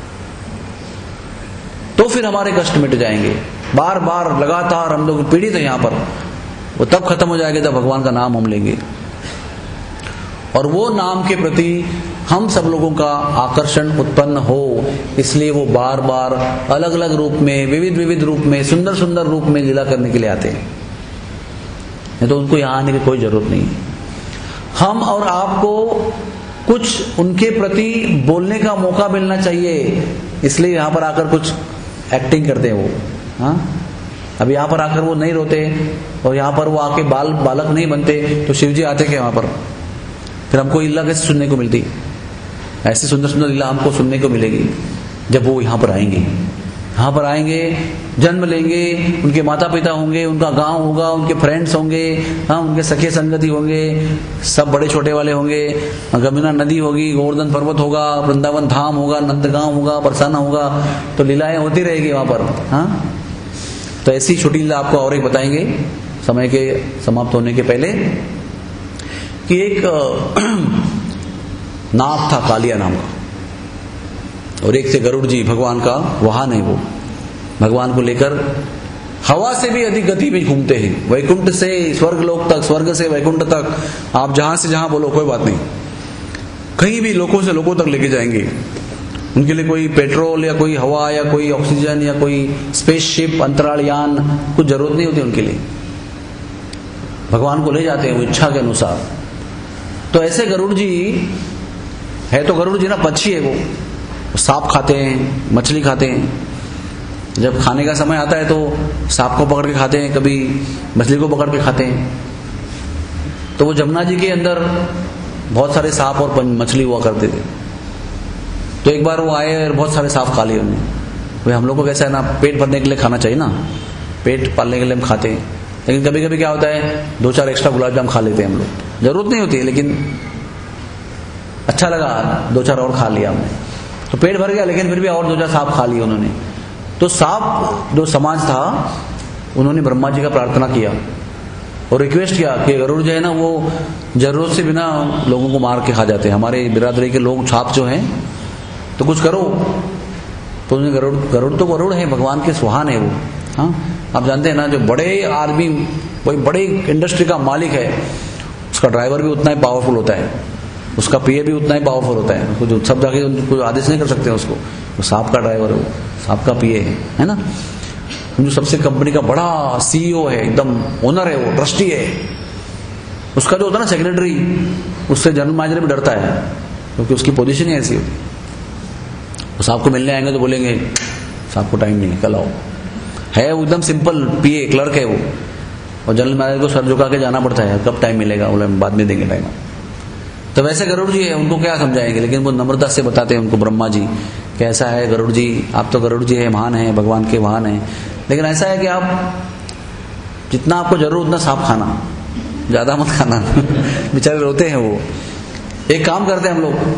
S1: तो फिर हमारे कष्ट मिट जाएंगे। बार बार लगातार हम लोग पीड़ित है यहाँ पर, वो तब खत्म हो जाएगा जब भगवान का नाम हम लेंगे। और वो नाम के प्रति हम सब लोगों का आकर्षण उत्पन्न हो, इसलिए वो बार बार अलग अलग रूप में, विविध विविध रूप में, सुंदर सुंदर रूप में लीला करने के लिए आते हैं। नहीं तो उनको यहाँ आने की कोई जरूरत नहीं है। हम और आपको कुछ उनके प्रति बोलने का मौका मिलना चाहिए, इसलिए यहाँ पर आकर कुछ एक्टिंग करते हैं वो। हाँ, अब यहाँ पर आकर वो नहीं रोते और यहाँ पर वो आके बालक नहीं बनते, तो शिव जी आते क्या वहाँ पर? फिर हमको लीला कैसे सुनने को मिलती? ऐसी सुंदर सुंदर लीला हमको सुनने को मिलेगी जब वो यहाँ पर आएंगे। यहाँ पर आएंगे, जन्म लेंगे, उनके माता पिता होंगे, उनका गांव होगा, उनके फ्रेंड्स होंगे, हाँ, उनके सखे संगति होंगे, सब बड़े छोटे वाले होंगे, गंगा नदी होगी, गोवर्धन पर्वत होगा, वृंदावन धाम होगा, नंदगांव होगा, बरसाना होगा, तो लीलाएं होती रहेगी वहां पर। हाँ, तो ऐसी छोटी लीला आपको और एक बताएंगे समय के समाप्त होने के पहले, कि एक नाग था कालिया नाम का, और एक थे गरुड़ जी, भगवान का वाहन है वो, भगवान को लेकर हवा से भी अधिक गति में घूमते हैं, वैकुंठ से स्वर्गलोक तक, स्वर्ग से वैकुंठ तक, आप जहां से जहां बोलो कोई बात नहीं, कहीं भी लोकों से लोकों तक लेके जाएंगे। उनके लिए कोई पेट्रोल या कोई हवा या कोई ऑक्सीजन या कोई स्पेसशिप, अंतराल यान, कुछ जरूरत नहीं होती उनके लिए, भगवान को ले जाते हैं वो इच्छा के अनुसार। तो ऐसे गरुड़ जी है, तो गरुड़ जी ना पक्षी है, वो सांप खाते हैं, मछली खाते हैं। जब खाने का समय आता है तो सांप को पकड़ के खाते हैं, कभी मछली को पकड़ के खाते हैं। तो वो जमुना जी के अंदर बहुत सारे सांप और मछली हुआ करते थे। तो एक बार वो आए और बहुत सारे सांप खा लिए उन्होंने। भाई हम लोग को कैसा है ना, पेट भरने के लिए खाना चाहिए ना, पेट पालने के लिए हम खाते हैं, लेकिन कभी कभी क्या होता है 2-4 एक्स्ट्रा गुलाब जाम खा लेते हैं हम लोग, जरूरत नहीं होती, लेकिन अच्छा लगा 2-4 और खा लिया हमने, तो पेट भर गया, लेकिन फिर भी और 2-4 सांप खा लिए उन्होंने। तो सांप जो समाज था, उन्होंने ब्रह्मा जी का प्रार्थना किया और रिक्वेस्ट किया कि गरुड़ जो है ना, वो जरूरत से बिना लोगों को मार के खा जाते हैं, हमारे बिरादरी के लोग छाप जो हैं, तो कुछ करो। तो उन्हें गरुड़ तो गरुड़ है, भगवान के सुहान है वो। हाँ, आप जानते हैं ना, जो बड़े आदमी, कोई बड़े इंडस्ट्री का मालिक है, उसका ड्राइवर भी उतना ही पावरफुल होता है, उसका पीए भी उतना ही पावरफुल होता है, उसको जो सब जाके उनको आदेश नहीं कर सकते उसको, वो सांप का ड्राइवर है, वो सांप का पीए है ना। जो सबसे कंपनी का बड़ा सीईओ है, एकदम ओनर है, वो ट्रस्टी है, उसका जो होता है ना सेक्रेटरी, उससे जनरल मैनेजर भी डरता है, क्योंकि उसकी पोजीशन ही ऐसी होती है। वो सांप को मिलने आएंगे तो बोलेंगे सांप को टाइम नहीं है, कल आओ। है वो एकदम सिंपल पीए, क्लर्क है वो, और जनरल मैनेजर को सर झुका के जाना पड़ता है, कब टाइम मिलेगा, बोले बाद में देंगे टाइम। तो वैसे गरुड़ जी है, उनको क्या समझाएंगे, लेकिन वो नम्रता से बताते हैं उनको ब्रह्मा जी, कैसा है गरुड़ जी, आप तो गरुड़ जी है, महान है, भगवान के वाहन है, लेकिन ऐसा है कि आप जितना आपको जरूर उतना सांप खाना, ज्यादा मत खाना। बेचारे रोते हैं वो। एक काम करते हैं हम लोग,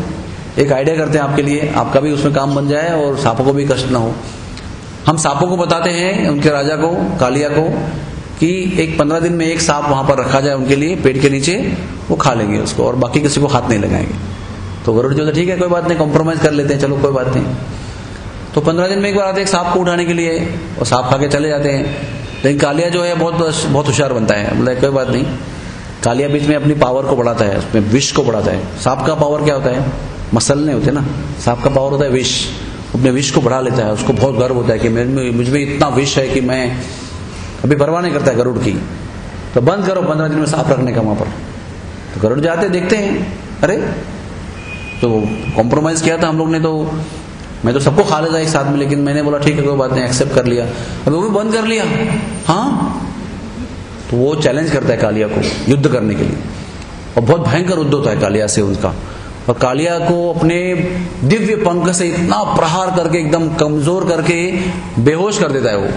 S1: एक आइडिया करते हैं आपके लिए, आपका भी उसमें काम बन जाए और सांपों को भी कष्ट ना हो। हम सांपों को बताते हैं, उनके राजा को, कालिया को, कि एक 15 दिन में एक सांप वहां पर रखा जाए उनके लिए पेट के नीचे, वो खा लेंगे उसको और बाकी किसी को हाथ नहीं लगाएंगे। तो गरुड़ जी बोलते ठीक है कोई बात नहीं, कॉम्प्रोमाइज कर लेते हैं, चलो कोई बात नहीं। तो 15 दिन में एक बार आते हैं एक सांप को उठाने के लिए और सांप खा के चले जाते हैं। लेकिन कालिया जो है बहुत होशियार बनता है, बोला कोई बात नहीं। कालिया बीच में अपनी पावर को बढ़ाता है, उसमें विष को बढ़ाता है। सांप का पावर क्या होता है, मसल नहीं होते ना, सांप का पावर होता है विष। अपने विष को बढ़ा लेता है, उसको बहुत गर्व होता है कि मुझ में इतना विष है कि मैं अभी परवाह नहीं करता है गरुड़ की। तो बंद करो 15 दिन में सांप रखने का वहां पर। तो गरुड़ जाते देखते हैं, अरे तो कॉम्प्रोमाइज किया था हम लोग ने, तो मैं तो सबको खा लेता एक साथ में, लेकिन मैंने बोला ठीक है कोई बात नहीं, एक्सेप्ट कर लिया। अभी वो भी बंद कर लिया। हाँ, तो वो चैलेंज करता है कालिया को युद्ध करने के लिए और बहुत भयंकर युद्ध होता है कालिया से उनका। और कालिया को अपने दिव्य पंख से इतना प्रहार करके एकदम कमजोर करके बेहोश कर देता है वो।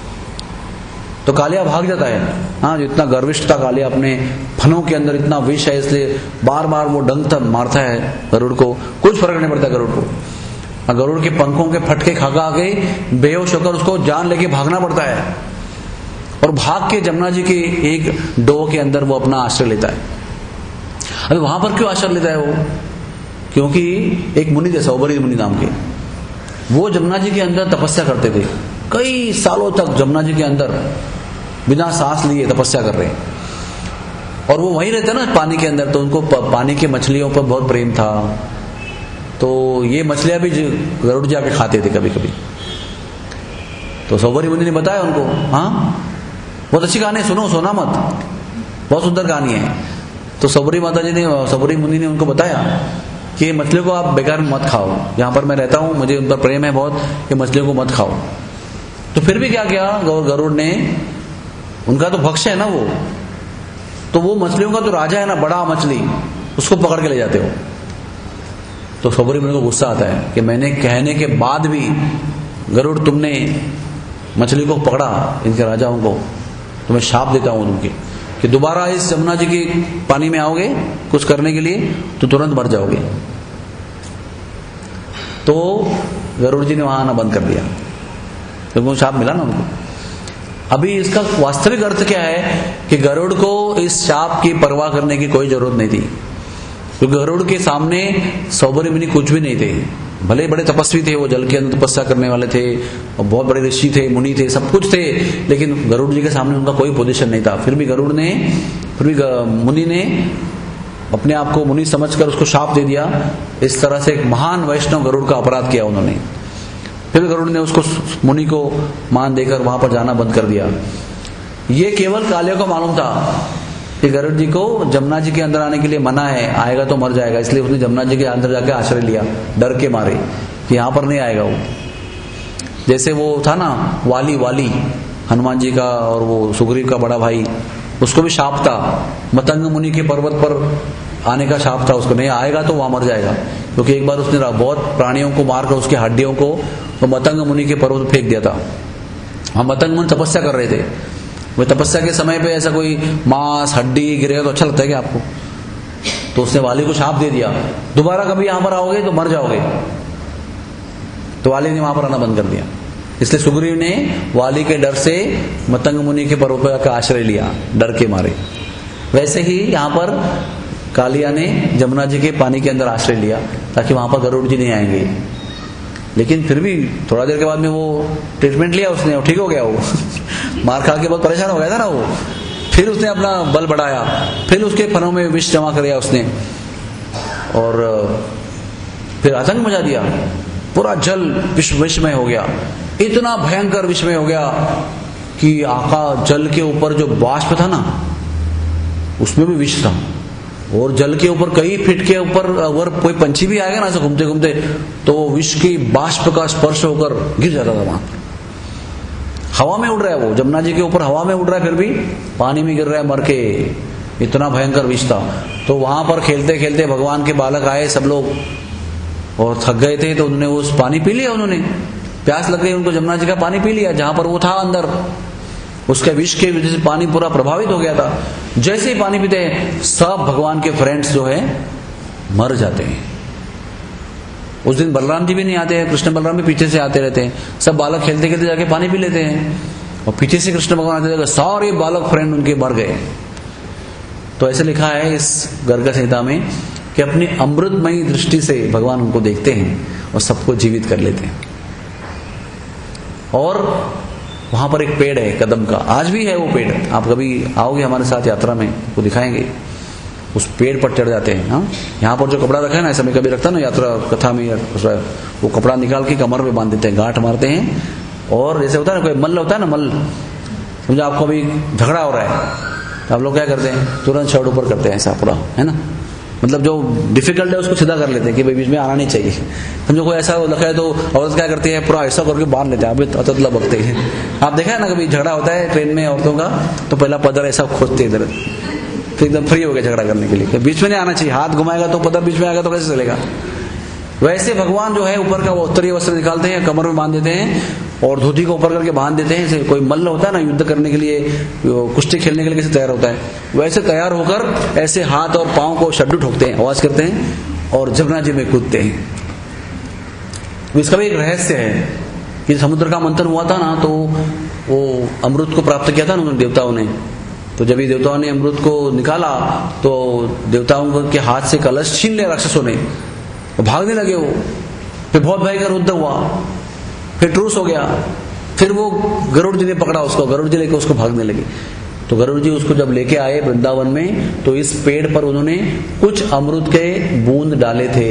S1: तो कालिया भाग जाता है। हाँ, जितना गर्विष्ठ था कालिया, अपने फनों के अंदर इतना विष है, इसलिए बार बार वो डंक मारता है गरुड़ को, कुछ फर्क नहीं पड़ता गरुड़ को। गरुड़ के पंखों के फटके खा के बेहोश होकर उसको जान लेके भागना पड़ता है और भाग के जमुना जी के एक डोह के अंदर वो अपना आश्रय लेता है। अभी वहां पर क्यों आश्रय लेता है वो, क्योंकि एक मुनि थे सौबरी मुनि नाम के, वो जमुना जी के अंदर तपस्या करते थे। कई सालों तक जमुना जी के अंदर बिना सांस लिए तपस्या कर रहे हैं और वो वहीं रहते ना पानी के अंदर। तो उनको पानी की मछलियों पर बहुत प्रेम था, तो ये मछलियां भी गरुड़ जी आके खाते थे कभी कभी। तो सौबरी मुनि ने बताया उनको, हाँ बहुत अच्छी कहानी है, सुनो, सोना मत, बहुत सुंदर कहानी है। तो सौबरी मुनि ने उनको बताया कि मछलियों को आप बेकार में मत खाओ, यहाँ पर मैं रहता हूँ, मुझे उन पर प्रेम है बहुत, कि मछलियों को मत खाओ। तो फिर भी क्या किया गरुड़ ने, उनका तो भक्ष है ना वो, तो वो मछलियों का जो राजा है ना, बड़ा मछली, उसको पकड़ के ले जाते हो। तो सौबरी मुनि को गुस्सा आता है कि मैंने कहने के बाद भी गरुड़ तुमने मछली को पकड़ा, इनके राजाओं को, तो मैं शाप देता हूं उनके कि दोबारा इस जमुना जी के पानी में आओगे कुछ करने के लिए तो तुरंत मर जाओगे। तो गरुड़ जी ने वहां आना बंद कर दिया, तो शाप मिला ना उनको। अभी इसका वास्तविक अर्थ क्या है कि गरुड़ को इस शाप की परवाह करने की कोई जरूरत नहीं थी, क्योंकि गरुड़ के सामने सौबरी मुनि कुछ भी नहीं थे। भले बड़े तपस्वी थे, वो जल के अंदर तपस्या करने वाले थे और बहुत बड़े ऋषि थे, मुनि थे, सब कुछ थे, लेकिन गरुड़ जी के सामने उनका कोई पोजीशन नहीं था। फिर भी मुनि ने अपने आप को मुनि समझकर उसको शाप दे दिया। इस तरह से एक महान वैष्णव गरुड़ का अपराध किया उन्होंने। फिर गरुड़ ने उसको, मुनि को मान देकर वहां पर जाना बंद कर दिया। ये केवल कालिया को मालूम था कि गरुड़ जी को जमुना जी के अंदर आने के लिए मना है, आएगा तो मर जाएगा, इसलिए उसने जमुना जी के अंदर जाके आश्रय लिया डर के मारे कि यहां पर नहीं आएगा वो। जैसे वो था ना वाली हनुमान जी का और वो सुग्रीव का बड़ा भाई, उसको भी शाप था, मतंग मुनि के पर्वत पर आने का शाप था उसको, नहीं आएगा तो वहां मर जाएगा। क्योंकि एक बार उसने बहुत प्राणियों को मारकर उसकी हड्डियों को वो मतंग मुनि के पर्वत फेंक दिया था। हम मतंग मुनि तपस्या कर रहे थे, वो तपस्या के समय पे ऐसा कोई मांस हड्डी गिरेगा तो अच्छा लगता है क्या आपको? तो उसने वाली को शाप दे दिया, दोबारा कभी यहां पर आओगे तो मर जाओगे। तो वाली ने वहां पर आना बंद कर दिया। इसलिए सुग्रीव ने वाली के डर से मतंग मुनि के पर्वत का आश्रय लिया डर के मारे। वैसे ही यहां पर कालिया ने जमुना जी के पानी के अंदर आश्रय लिया ताकि वहां पर गरुड़ जी नहीं आएंगे। लेकिन फिर भी थोड़ा देर के बाद में वो ट्रीटमेंट लिया उसने, ठीक हो गया वो मार खा के बहुत परेशान हो गया था ना वो। फिर उसने अपना बल बढ़ाया, फिर उसके फनों में विष जमा कर दिया उसने और फिर आतंक मचा दिया। पूरा जल विषमय हो गया, इतना भयंकर विषमय हो गया कि आका जल के ऊपर जो बाष्प था ना उसमें भी विष था, और जल के ऊपर कई फीट के ऊपर अगर कोई पंछी भी आएगा ना ऐसे घूमते घूमते तो विष की बाष्प का स्पर्श होकर गिर जाता था वहां पर। हवा में उड़ रहा है वो, जमुना जी के ऊपर हवा में उड़ रहा है, फिर भी पानी में गिर रहा है मर के, इतना भयंकर विष था। तो वहां पर खेलते खेलते भगवान के बालक आए सब लोग और थक गए थे, तो उन्होंने उस पानी पी लिया, उन्होंने प्यास लग गई उनको, जमुना जी का पानी पी लिया जहां पर वो था अंदर। उसके विष के वजह से पानी पूरा प्रभावित हो गया था। जैसे ही पानी पीते हैं सब भगवान के फ्रेंड्स जो है मर जाते हैं। उस दिन बलराम जी भी नहीं आते हैं, कृष्ण बलराम भी पीछे से आते रहते हैं। सब बालक खेलते खेलते जाके पानी पी लेते हैं और पीछे से कृष्ण भगवान आते जाकर सारे बालक फ्रेंड उनके मर गए। तो ऐसे लिखा है इस गर्ग संहिता में कि अपनी अमृतमयी दृष्टि से भगवान उनको देखते हैं और सबको जीवित कर लेते हैं। और वहां पर एक पेड़ है कदम का, आज भी है वो पेड़। आप कभी आओगे हमारे साथ यात्रा में वो दिखाएंगे, उस पेड़ पर चढ़ जाते हैं। हाँ, यहाँ पर जो कपड़ा रखा है ना, ऐसा मैं कभी रखता ना यात्रा कथा में, या वो कपड़ा निकाल के कमर में बांध देते हैं, गांठ मारते हैं। और जैसे होता है ना कोई मल्ल होता है ना, मल्ल समझो आपको अभी झगड़ा हो रहा है तो आप लोग क्या करते हैं, तुरंत शर्ट ऊपर करते हैं ऐसा पूरा, है ना, मतलब जो डिफिकल्ट है उसको सीधा कर लेते हैं कि भाई बीच में आना नहीं चाहिए। समझो कोई ऐसा लगा है तो औरत क्या करती है, पूरा ऐसा करके बांध लेते हैं, अभी अततला बकते हैं। आप देखा है ना कभी झगड़ा होता है ट्रेन में औरतों का, तो पहला पदर ऐसा खोजते इधर, फिर एकदम फ्री हो गया झगड़ा करने के लिए। तो बीच में नहीं आना चाहिए, हाथ घुमाएगा तो पदर बीच में आएगा तो कैसे चलेगा। वैसे भगवान जो है ऊपर का वो उत्तरीय वस्त्र निकालते हैं, कमर में बांध देते हैं और धोती को ऊपर करके बांध देते हैं। जैसे कोई मल्ल होता है ना युद्ध करने के लिए, कुश्ती खेलने के लिए कैसे तैयार होता है, वैसे तैयार होकर ऐसे हाथ और पांव को शड्डू ठोकते हैं, आवाज करते हैं और जमुना जी में कूदते हैं। इसका भी एक रहस्य है कि समुद्र का मंथन हुआ था ना, तो वो अमृत को प्राप्त किया था ना देवताओं ने। तो जब ये देवताओं ने अमृत को निकाला तो देवताओं के हाथ से कलश छीन लिया राक्षसों ने, भागने लगे वो। फिर बहुत भयंकर युद्ध हुआ, फिर ट्रूस हो गया। फिर वो गरुड़ जी ने पकड़ा उसको, गरुड़ जी लेके उसको भागने लगे। तो गरुड़ जी उसको जब लेके आए वृंदावन में, तो इस पेड़ पर उन्होंने कुछ अमृत के बूंद डाले थे।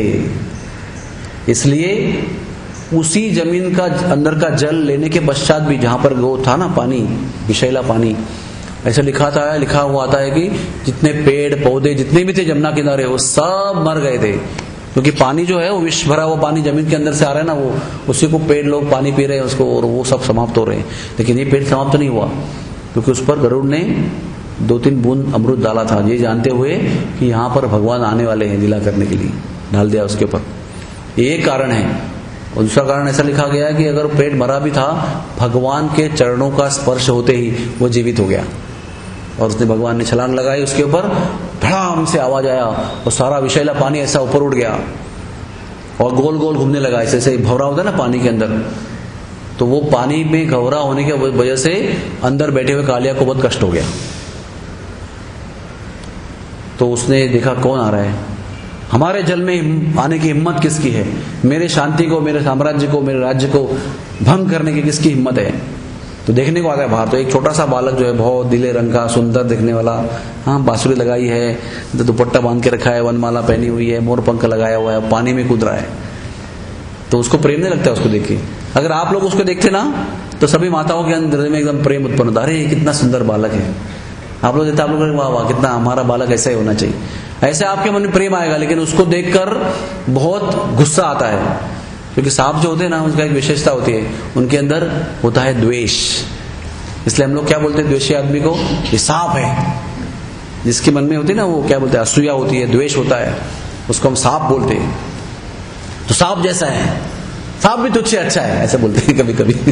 S1: इसलिए उसी जमीन का अंदर का जल लेने के पश्चात भी, जहां पर वो था ना पानी, विषैला पानी, ऐसा लिखा हुआ आता है कि जितने पेड़ पौधे जितने भी थे जमुना किनारे वो सब मर गए थे, क्योंकि पानी जो है वो विष भरा हुआ पानी जमीन के अंदर से आ रहा है ना, वो उसी को पेड़ लोग पानी पी रहे हैं उसको, और वो सब समाप्त हो रहे हैं। लेकिन ये पेड़ समाप्त नहीं हुआ, क्योंकि उस पर गरुड़ ने 2-3 बूंद अमृत डाला था, ये जानते हुए कि यहाँ पर भगवान आने वाले हैं लीला करने के लिए, डाल दिया उसके ऊपर। ये एक कारण है। और दूसरा कारण ऐसा लिखा गया है कि अगर पेड़ मरा भी था, भगवान के चरणों का स्पर्श होते ही वो जीवित हो गया। और उसने भगवान ने छलांग लगाई उसके ऊपर, धड़ाम से आवाज आया और सारा विषैला पानी ऐसा ऊपर उड़ गया और गोल गोल घूमने लगा, ऐसे भंवरा होता है ना पानी के अंदर। तो वो पानी में घवरा होने की वजह से अंदर बैठे हुए कालिया को बहुत कष्ट हो गया। तो उसने देखा कौन आ रहा है, हमारे जल में आने की हिम्मत किसकी है, मेरे शांति को, मेरे साम्राज्य को, मेरे राज्य को भंग करने की किसकी हिम्मत है। तो देखने को आ गया बाहर। तो एक छोटा सा बालक जो है, बहुत नीले रंग का, सुंदर दिखने वाला, हाँ बांसुरी लगाई है, दुपट्टा बांध के रखा है, वनमाला पहनी हुई है, मोर पंख लगाया हुआ है, पानी में कूद रहा है। तो उसको प्रेम नहीं लगता उसको देख के। अगर आप लोग उसको देखते ना, तो सभी माताओं के अंदर में एकदम प्रेम उत्पन्न होता, अरे कितना सुंदर बालक है। आप लोग देखते, आप लोग वाह वाह कितना हमारा बालक ऐसा ही होना चाहिए, ऐसे आपके मन में प्रेम आएगा। लेकिन उसको देखकर बहुत गुस्सा आता है, क्योंकि सांप जो होते हैं ना, उसका एक विशेषता होती है, उनके अंदर होता है द्वेष। इसलिए हम लोग क्या बोलते हैं द्वेषी आदमी को, ये सांप है। जिसके मन में होती है ना, वो क्या बोलते हैं, असूया होती है, द्वेष होता है, उसको हम सांप बोलते हैं। तो सांप जैसा है, सांप भी तुझसे अच्छा है, ऐसे बोलते हैं कभी कभी।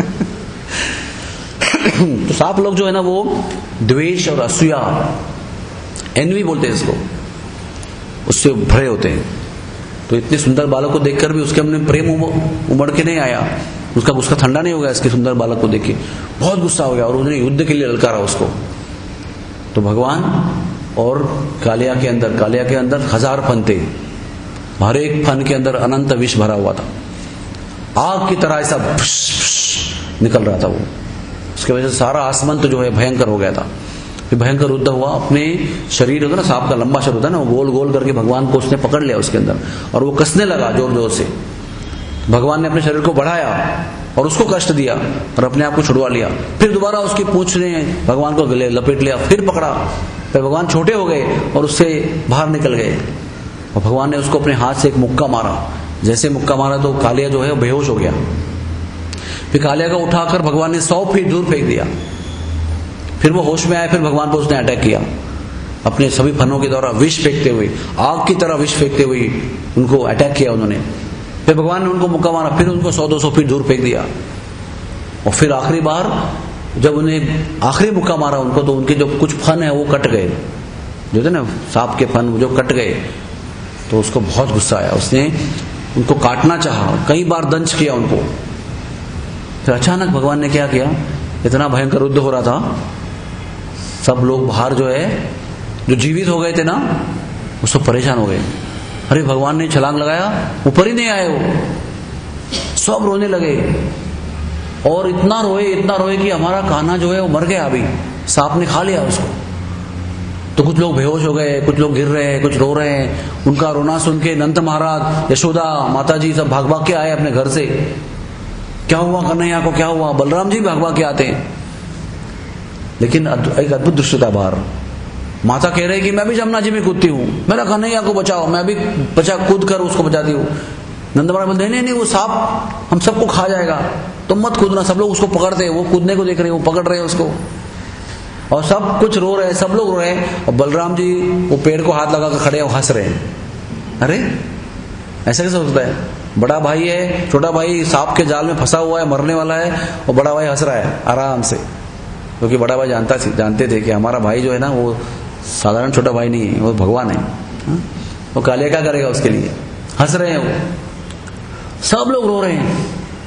S1: तो सांप लोग जो है ना, वो द्वेष और असूया, एनवी बोलते हैं इसको, उससे भरे होते हैं। तो इतने सुंदर बालक को देखकर भी उसके हमने प्रेम उमड़ के नहीं आया, उसका गुस्सा ठंडा नहीं हो गया इसके सुंदर बालक को देख के, बहुत गुस्सा हो गया और उन्होंने युद्ध के लिए ललकारा उसको। तो भगवान और कालिया के अंदर 1000 फन थे, हर एक फन के अंदर अनंत विष भरा हुआ था, आग की तरह ऐसा निकल रहा था वो। उसकी वजह से सारा आसमंत जो है भयंकर हो गया था। भयंकर युद्ध हुआ। अपने शरीर होता है ना, सांप का लंबा शरीर होता है ना, वो गोल गोल करके भगवान को उसने पकड़ लिया उसके अंदर, और वो कसने लगा जोर जोर से। भगवान ने अपने शरीर को बढ़ाया और उसको कष्ट दिया और अपने आप को छुड़वा लिया। फिर दोबारा उसकी पूंछ ने भगवान को गले लपेट लिया, फिर पकड़ा। फिर भगवान छोटे हो गए और उससे बाहर निकल गए, और भगवान ने उसको अपने हाथ से एक मुक्का मारा। जैसे मुक्का मारा तो कालिया जो है बेहोश हो गया। फिर कालिया को उठाकर भगवान ने 100 फीट दूर फेंक दिया। फिर वो होश में आया, फिर भगवान पर उसने अटैक किया अपने सभी फनों के द्वारा, विष फेंकते हुए, आग की तरह विष फेंकते हुए उनको अटैक किया उन्होंने। फिर भगवान ने उनको मुक्का मारा, फिर उनको 100-200 फीट दूर फेंक दिया। और फिर आखिरी बार जब उन्हें आखिरी मुक्का मारा उनको, तो उनके जो कुछ फन है वो कट गए, जो थे ना सांप के फन जो कट गए। तो उसको बहुत गुस्सा आया, उसने उनको काटना चाहा, कई बार दंश किया उनको। फिर अचानक भगवान ने क्या किया, इतना भयंकर युद्ध हो रहा था, सब लोग बाहर जो है, जो जीवित हो गए थे ना, वो सब परेशान हो गए। अरे भगवान ने छलांग लगाया, ऊपर ही नहीं आए वो, सब रोने लगे। और इतना रोए कि हमारा कान्हा जो है वो मर गया, अभी सांप ने खा लिया उसको। तो कुछ लोग बेहोश हो गए, कुछ लोग गिर रहे हैं, कुछ रो रहे हैं। उनका रोना सुन के नंद महाराज, यशोदा माता जी सब भाग भाग के आए अपने घर से। क्या हुआ कन्हैया को, क्या हुआ? बलराम जी भाग भाग के आते हैं। लेकिन एक अद्भुत दृश्य था बाहर। माता कह रही कि मैं भी जमुना जी में कूदती हूँ, मेरा कन्हैया को बचाओ, मैं भी कूद कर उसको बचाती हूँ। नंद महाराज बोलते नहीं, वो सांप हम सबको खा जाएगा, तुम मत कूदना। सब लोग उसको पकड़ते हैं, वो कूदने को देख रहे हैं, वो पकड़ रहे हैं उसको, और सब कुछ रो रहे हैं, सब लोग रो रहे हैं। और बलराम जी वो पेड़ को हाथ लगा कर खड़े हैं, हंस रहे हैं। अरे ऐसा कैसे होता है? बड़ा भाई है, छोटा भाई सांप के जाल में फंसा हुआ है, मरने वाला है, और बड़ा भाई हंस रहा है आराम से, क्योंकि बड़ा भाई जानते थे कि हमारा भाई जो है ना, वो साधारण छोटा भाई नहीं है, वो भगवान है। वो कालिया क्या करेगा उसके लिए? हंस रहे हैं वो, सब लोग रो रहे हैं।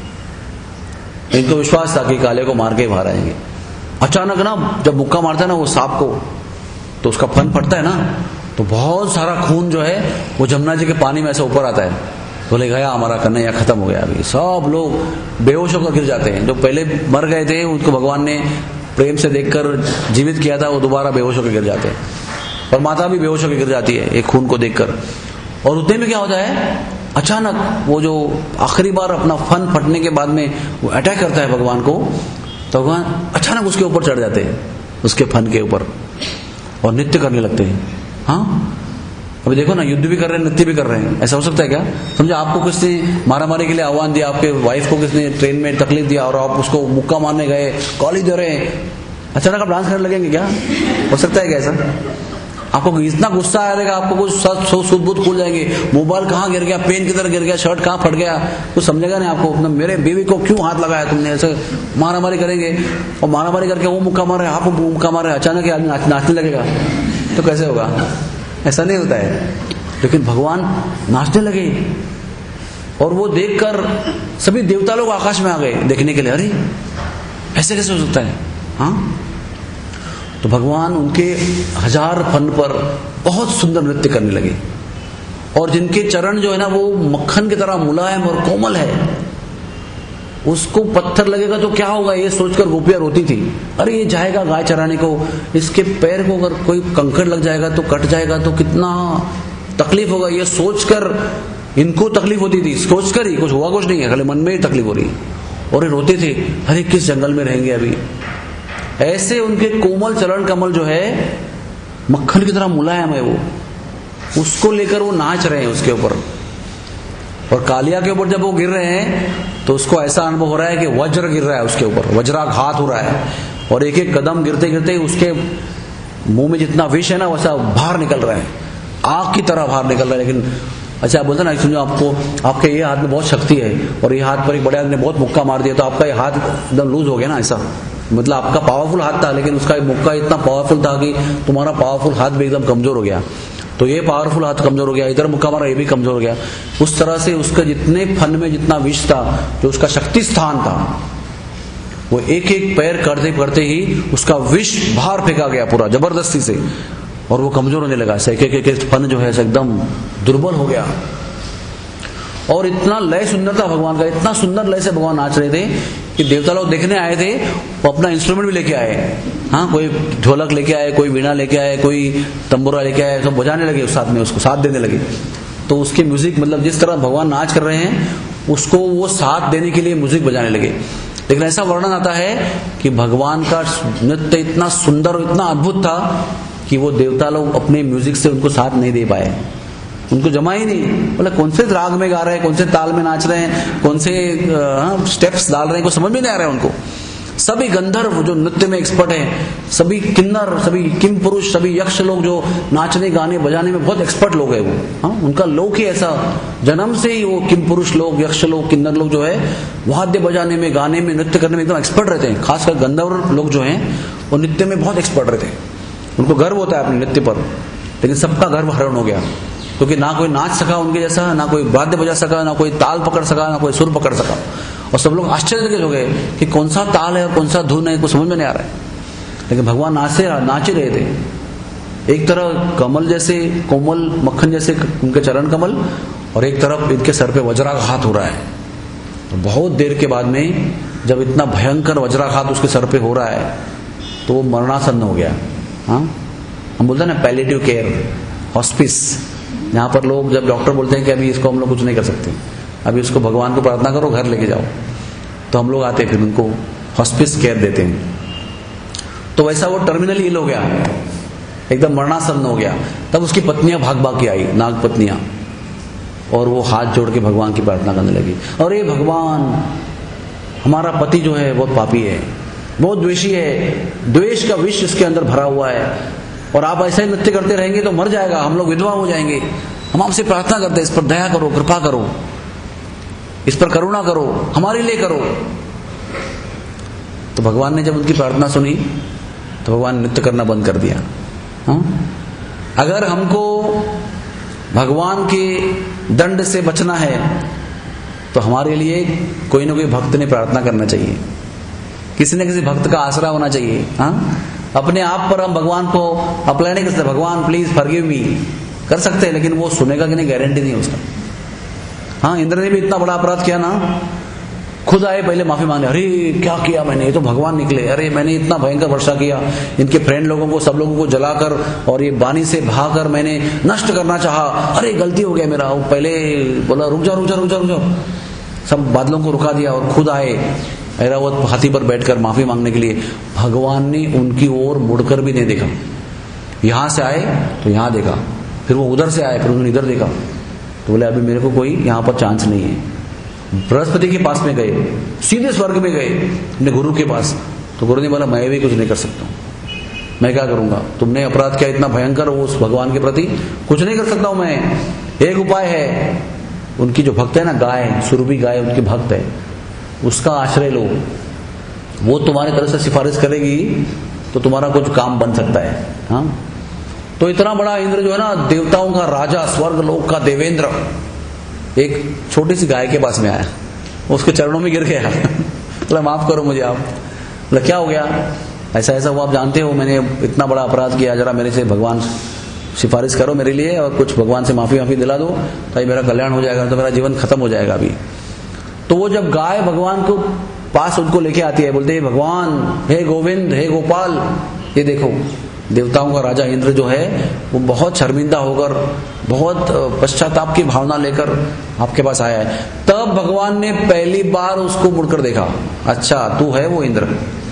S1: इनको विश्वास था कि कालिया को मार के बाहर आएंगे। अचानक ना जब मुक्का मारता है ना वो सांप को, तो उसका फन फटता है ना, तो बहुत सारा खून जो है वो जमुना जी के पानी में ऐसे ऊपर आता है। बोले गया हमारा कन्हैया, खत्म हो गया। अभी सब लोग बेहोश होकर गिर जाते हैं। जो पहले मर गए थे उनको भगवान ने प्रेम से देखकर जीवित किया था, वो दोबारा बेहोश होकर गिर जाते हैं। और माता भी बेहोश होकर गिर जाती है एक खून को देखकर। और उतने में क्या होता है, अचानक वो जो आखिरी बार अपना फन फटने के बाद में वो अटैक करता है भगवान को, तो भगवान अचानक उसके ऊपर चढ़ जाते हैं, उसके फन के ऊपर, और नृत्य करने लगते हैं। हाँ, अभी देखो ना, युद्ध भी कर रहे हैं, नृत्य भी कर रहे हैं। ऐसा हो सकता है क्या? समझो आपको किसने मारामारी के लिए आह्वान दिया, आपके वाइफ को किसने ट्रेन में तकलीफ दिया और आप उसको मुक्का मारने गए, कॉली दे रहे हैं, अचानक आप डांस करने लगेंगे क्या? हो सकता है क्या ऐसा? आपको इतना गुस्सा आएगा, आपको कुछ सूद बूद खुल जाएंगे, मोबाइल कहाँ गिर गया, पेन किधर गिर गया, शर्ट कहाँ फट गया, कुछ समझेगा नहीं आपको। मेरे बीवी को क्यों हाथ लगाया तुमने? ऐसे मारामारी करेंगे, और मारामारी करके वो मुक्का मारे, आप मुक्का मारे, अचानक आदमी नाचने लगेगा, तो कैसे होगा? ऐसा नहीं होता है। लेकिन भगवान नाचने लगे, और वो देखकर सभी देवता लोग आकाश में आ गए देखने के लिए। अरे ऐसे कैसे हो सकता है? हाँ, तो भगवान उनके हजार फन पर बहुत सुंदर नृत्य करने लगे। और जिनके चरण जो है ना वो मक्खन की तरह मुलायम और कोमल है, उसको पत्थर लगेगा तो क्या होगा, ये सोचकर गोपियां रोती थी। अरे ये जाएगा गाय चराने को, इसके पैर को अगर कोई कंकड़ लग जाएगा तो कट जाएगा तो कितना तकलीफ होगा, ये सोचकर इनको तकलीफ होती थी। सोचकर ही, कुछ हुआ कुछ नहीं है, खाली मन में ही तकलीफ हो रही। और ये रोते थे, अरे किस जंगल में रहेंगे अभी। ऐसे उनके कोमल चरण कमल जो है मक्खन की तरह मुलायम है, वो उसको लेकर वो नाच रहे हैं उसके ऊपर। और कालिया के ऊपर जब वो गिर रहे हैं तो उसको ऐसा अनुभव हो रहा है कि वज्र गिर रहा है उसके ऊपर, वज्राघात हो रहा है। और एक एक कदम गिरते गिरते उसके मुंह में जितना विष है ना वैसा बाहर निकल रहा है, आग की तरह बाहर निकल रहा है। लेकिन अच्छा बोलते ना, समझो आपको आपके ये हाथ में बहुत शक्ति है और ये हाथ पर एक बड़े आदमी ने बहुत मुक्का मार दिया तो आपका ये हाथ एकदम लूज हो गया ना, ऐसा मतलब आपका पावरफुल हाथ था लेकिन उसका मुक्का इतना पावरफुल था कि तुम्हारा पावरफुल हाथ भी एकदम कमजोर हो गया। तो ये पावरफुल हाथ कमजोर हो गया, इधर मुक्का मारा ये भी कमजोर हो गया। उस तरह से उसका जितने फन में जितना विष था, जो उसका शक्ति स्थान था, वो एक एक पैर करते करते ही उसका विष बाहर फेंका गया पूरा जबरदस्ती से, और वो कमजोर होने लगा। एक एक फन जो है एकदम दुर्बल हो गया। और इतना लय सुंदर था भगवान का, इतना सुंदर लय से भगवान नाच रहे थे कि देवता लोग देखने आए थे, वो अपना इंस्ट्रूमेंट भी लेके आए। हाँ, कोई ढोलक लेके आए, कोई वीणा लेके आए, कोई तंबूरा लेके आए, सब बजाने लगे उस साथ में, उसको साथ देने लगे। तो उसकी म्यूजिक मतलब जिस तरह भगवान नाच कर रहे हैं उसको वो साथ देने के लिए म्यूजिक बजाने लगे। लेकिन ऐसा वर्णन आता है कि भगवान का नृत्य इतना सुंदर और इतना अद्भुत था कि वो देवता लोग अपने म्यूजिक से उनको साथ नहीं दे पाए, उनको जमा ही नहीं। बोले कौन से राग में गा रहे हैं, कौन से ताल में नाच रहे हैं, कौन से स्टेप्स डाल रहे हैं, को समझ में नहीं आ रहा है उनको। सभी गंधर्व जो नृत्य में एक्सपर्ट हैं, सभी किन्नर, सभी किम पुरुष, सभी यक्ष लोग जो नाचने गाने बजाने में बहुत एक्सपर्ट लोग हैं वो। हाँ, उनका लोक ही ऐसा, जन्म से ही वो किम पुरुष लोग, यक्ष लोग, किन्नर लोग जो है वाद्य बजाने में, गाने में, नृत्य करने में एकदम एक्सपर्ट रहते हैं। खासकर गंधर्व लोग जो हैं वो नृत्य में बहुत एक्सपर्ट रहते हैं, उनको गर्व होता है अपने नृत्य पर। लेकिन सबका गर्व हरण हो गया। क्योंकि ना कोई नाच सका उनके जैसा, ना कोई वाद्य बजा सका, ना कोई ताल पकड़ सका, ना कोई सुर पकड़ सका। और सब लोग आश्चर्यचकित हो गए कि कौन सा ताल है और कौन सा धुन है, कुछ समझ में नहीं आ रहा है। लेकिन भगवान नाच ही रहे थे। एक तरह कमल जैसे कोमल मक्खन जैसे उनके चरण कमल, और एक तरफ इनके सर पे वज्राघात हो रहा है। तो बहुत देर के बाद में जब इतना भयंकर वज्राघात उसके सर पे हो रहा है तो वो मरणासन्न हो गया। हाँ, हम बोलते हैं ना पैलिएटिव केयर, हॉस्पिस, यहाँ पर लोग जब डॉक्टर बोलते हैं कि अभी इसको हम लोग कुछ नहीं कर सकते, अभी इसको भगवान को प्रार्थना करो, घर लेके जाओ, तो हम लोग आते हैं फिर उनको हॉस्पिस केयर देते हैं। तो वैसा वो टर्मिनली इल हो गया, एकदम मरणासन्न हो गया। तब उसकी पत्नियां भाग भाग के आई, नाग पत्नियां, और वो हाथ जोड़ के भगवान की प्रार्थना करने लगी। अरे भगवान, हमारा पति जो है बहुत पापी है, बहुत द्वेषी है, द्वेष का विष इसके अंदर भरा हुआ है, और आप ऐसा ही नृत्य करते रहेंगे तो मर जाएगा, हम लोग विधवा हो जाएंगे। हम आपसे प्रार्थना करते हैं, इस पर दया करो, कृपा करो, इस पर करुणा करो, हमारे लिए करो। तो भगवान ने जब उनकी प्रार्थना सुनी तो भगवान नृत्य करना बंद कर दिया। हाँ? अगर हमको भगवान के दंड से बचना है तो हमारे लिए कोई ना कोई भक्त ने प्रार्थना करना चाहिए, किसी न किसी भक्त का आसरा होना चाहिए। हाँ? अपने आप पर हम भगवान को अप्लाई नहीं कर सकते, भगवान प्लीज फॉरगिव मी कर सकते हैं, लेकिन वो सुनेगा कि नहीं गारंटी नहीं है उसका। हाँ, इंद्र ने भी इतना बड़ा अपराध किया ना, खुद आए पहले माफी मांगे, अरे क्या किया मैंने, ये तो भगवान निकले, अरे मैंने इतना भयंकर वर्षा किया, इनके फ्रेंड लोगों को, सब लोगों को जलाकर और ये बानी से भागकर मैंने नष्ट करना चाहा, अरे गलती हो गया मेरा। वो पहले बोला रुक जाओ रुक जाओ रुक जाओ रुक जाओ, सब बादलों को रुका दिया और खुद आए ऐरावत हाथी पर बैठकर माफी मांगने के लिए। भगवान ने उनकी ओर मुड़कर भी नहीं देखा, यहां से आए तो यहां देखा, फिर वो उधर से आए, फिर उन्होंने इधर देखा, तो बोले अभी मेरे को कोई यहां पर चांस नहीं है। बृहस्पति के पास में गए, सीधे स्वर्ग में गए अपने गुरु के पास, तो गुरु ने बोला मैं भी कुछ नहीं कर सकता हूं, मैं क्या करूंगा, तुमने अपराध किया इतना भयंकर उस भगवान के प्रति, कुछ नहीं कर सकता हूं मैं। एक उपाय है, उनकी जो भक्त है ना गाय, सुरभि गाय उनकी भक्त है, उसका आश्रय लो, वो तुम्हारी तरफ से सिफारिश करेगी तो तुम्हारा कुछ काम बन सकता है। हाँ, तो इतना बड़ा इंद्र जो है ना, देवताओं का राजा, स्वर्ग लोक का देवेंद्र, एक छोटी सी गाय के पास में आया, उसके चरणों में गिर गया, बोला माफ करो मुझे आप। बोला क्या हो गया, ऐसा ऐसा हुआ, आप जानते हो मैंने इतना बड़ा अपराध किया, जरा मेरे से भगवान सिफारिश करो मेरे लिए और कुछ भगवान से माफी दिला दो ताकि मेरा कल्याण हो जाएगा, तो मेरा जीवन खत्म हो जाएगा अभी। तो वो जब गाय भगवान को पास उनको लेके आती है, बोलते हैं भगवान, हे गोविंद, हे गोपाल, ये देखो देवताओं का राजा इंद्र जो है वो बहुत शर्मिंदा होकर, बहुत पश्चाताप की भावना लेकर आपके पास आया है। तब भगवान ने पहली बार उसको मुड़कर देखा, अच्छा तू है वो इंद्र।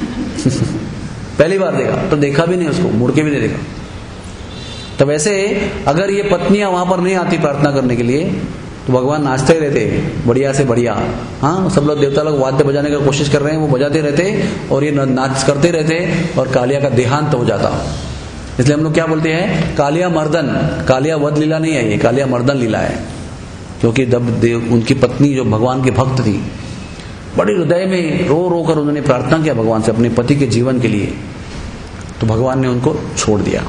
S1: पहली बार देखा, तो देखा भी नहीं उसको, मुड़ के भी नहीं देखा। तो वैसे अगर ये पत्नियां वहां पर नहीं आती प्रार्थना करने के लिए तो भगवान नाचते ही रहते बढ़िया से बढ़िया। हाँ, सब लोग देवता लोग वाद्य बजाने की कोशिश कर रहे हैं, वो बजाते रहते और ये नाच करते रहते और कालिया का देहांत हो जाता। इसलिए हम लोग क्या बोलते हैं, कालिया मर्दन, कालिया वध लीला नहीं है, ये कालिया मर्दन लीला है। क्योंकि जब उनकी पत्नी जो भगवान की भक्त थी, बड़े हृदय में रो रो कर उन्होंने प्रार्थना किया भगवान से अपने पति के जीवन के लिए, तो भगवान ने उनको छोड़ दिया।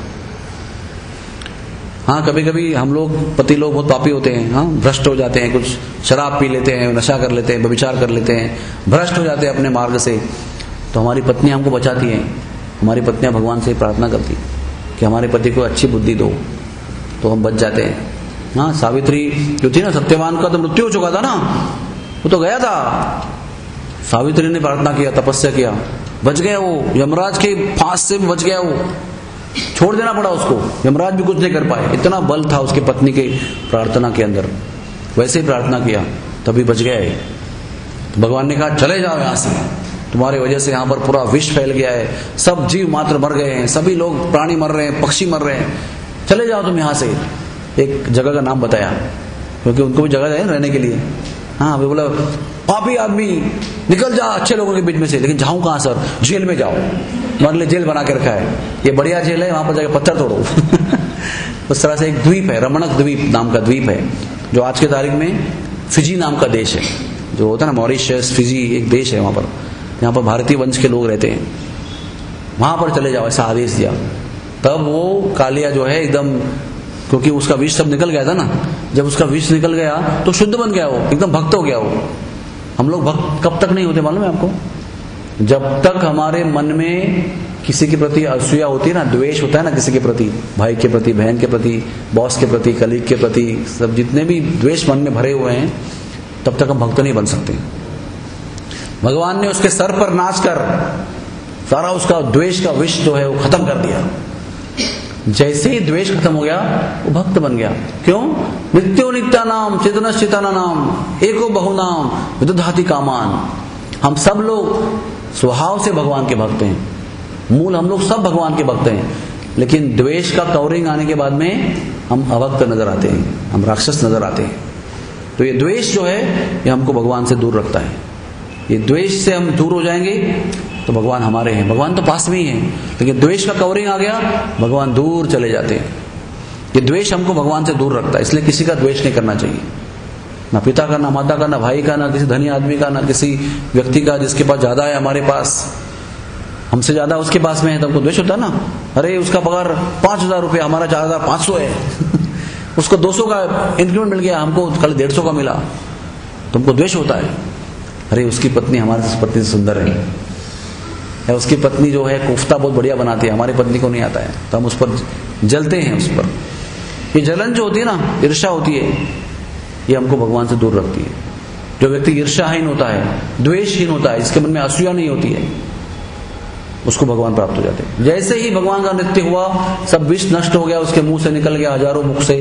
S1: हाँ, कभी कभी हम लोग पति लोग बहुत पापी होते हैं, हाँ, भ्रष्ट हो जाते हैं, कुछ शराब पी लेते हैं, नशा कर लेते हैं, व्यभिचार कर लेते हैं, भ्रष्ट हो जाते हैं अपने मार्ग से, तो हमारी पत्नियां हमको बचाती हैं। हमारी पत्नियां भगवान से प्रार्थना करती कि हमारे पति को अच्छी बुद्धि दो, तो हम बच जाते हैं। हाँ, सावित्री जो थी ना, सत्यवान का तो मृत्यु हो चुका था ना, वो तो गया था, सावित्री ने प्रार्थना किया, तपस्या किया, बच गया वो, यमराज के फांस से भी बच गया वो, छोड़ देना पड़ा उसको, यमराज भी कुछ नहीं कर पाए, इतना बल था उसकी पत्नी के प्रार्थना के अंदर। वैसे ही प्रार्थना किया तभी बच गया है। तो भगवान ने कहा चले जाओ यहां से, तुम्हारी वजह से यहाँ पर पूरा विष फैल गया है, सब जीव मात्र मर गए हैं, सभी लोग प्राणी मर रहे हैं, पक्षी मर रहे हैं, चले जाओ तुम यहाँ से। एक जगह का नाम बताया क्योंकि उनको भी जगह है रहने के लिए। हाँ, वे बोला पापी आदमी निकल जा अच्छे लोगों के बीच में से। लेकिन जाऊं कहां सर, जेल में जाओ, हमारे लिए जेल बना के रखा है, ये बढ़िया जेल है, वहां पर जाकर पत्थर तोड़ो। उस तरह से एक द्वीप है, रमणक द्वीप नाम का द्वीप है, जो आज के तारीख में फिजी नाम का देश है, जो होता है ना मॉरिशस, फिजी एक देश है वहां पर, यहाँ पर भारतीय वंश के लोग रहते हैं, वहां पर चले जाओ, ऐसा आदेश दिया। तब वो कालिया जो है एकदम क्योंकि उसका विष सब निकल गया था ना। जब उसका विष निकल गया तो शुद्ध बन गया वो, एकदम भक्त हो गया वो। हम लोग भक्त कब तक नहीं होते मालूम है आपको? जब तक हमारे मन में किसी के प्रति असूया होती है ना, द्वेष होता है ना किसी के प्रति, भाई के प्रति, बहन के प्रति, बॉस के प्रति, कलीग के प्रति, सब जितने भी द्वेष मन में भरे हुए हैं, तब तक हम भक्त नहीं बन सकते। भगवान ने उसके सर पर नाच कर सारा उसका द्वेष का विष जो है वो खत्म कर दिया। जैसे ही द्वेष खत्म हो गया वो भक्त बन गया। क्यों? नित्यो नित्यानाम चेतनश्चेतनानाम एको बहुनाम विदधाति कामान। हम सब लोग स्वभाव से भगवान के भक्त हैं, मूल हम लोग सब भगवान के भक्त हैं, लेकिन द्वेष का कवरिंग आने के बाद में हम अभक्त नजर आते हैं, हम राक्षस नजर आते हैं। तो ये द्वेष जो है ये हमको भगवान से दूर रखता है। ये द्वेष से हम दूर हो जाएंगे तो भगवान हमारे हैं, भगवान तो पास में ही है, लेकिन द्वेष का कवरिंग आ गया भगवान दूर चले जाते हैं। ये द्वेष हमको भगवान से दूर रखता है, इसलिए किसी का द्वेष नहीं करना चाहिए, ना पिता का, ना माता का, ना भाई का, ना किसी धनी आदमी का, ना किसी व्यक्ति का जिसके पास ज्यादा है, हमारे पास हमसे ज्यादा उसके पास में है तो हमको द्वेष होता है ना। अरे उसका पगार 5,000 रुपया, हमारा 4,500 है उसको 200 का इंक्रीमेंट मिल गया, हमको कल 150 का मिला, तुमको द्वेष होता है। अरे उसकी पत्नी हमारी पत्नी से सुंदर है, या उसकी पत्नी जो है कोफ्ता बहुत बढ़िया बनाती है, हमारी पत्नी को नहीं आता है, तो हम उस पर जलते हैं। उस पर ये जलन जो होती है ना, ईर्ष्या होती है, ये हमको भगवान से दूर रखती है। जो व्यक्ति ईर्ष्याहीन होता है, द्वेषहीन होता है, जिसके मन में असूया नहीं होती है, उसको भगवान प्राप्त हो जाते हैं। जैसे ही भगवान का नृत्य हुआ, सब विष नष्ट हो गया, उसके मुंह से निकल गया हजारों मुख से,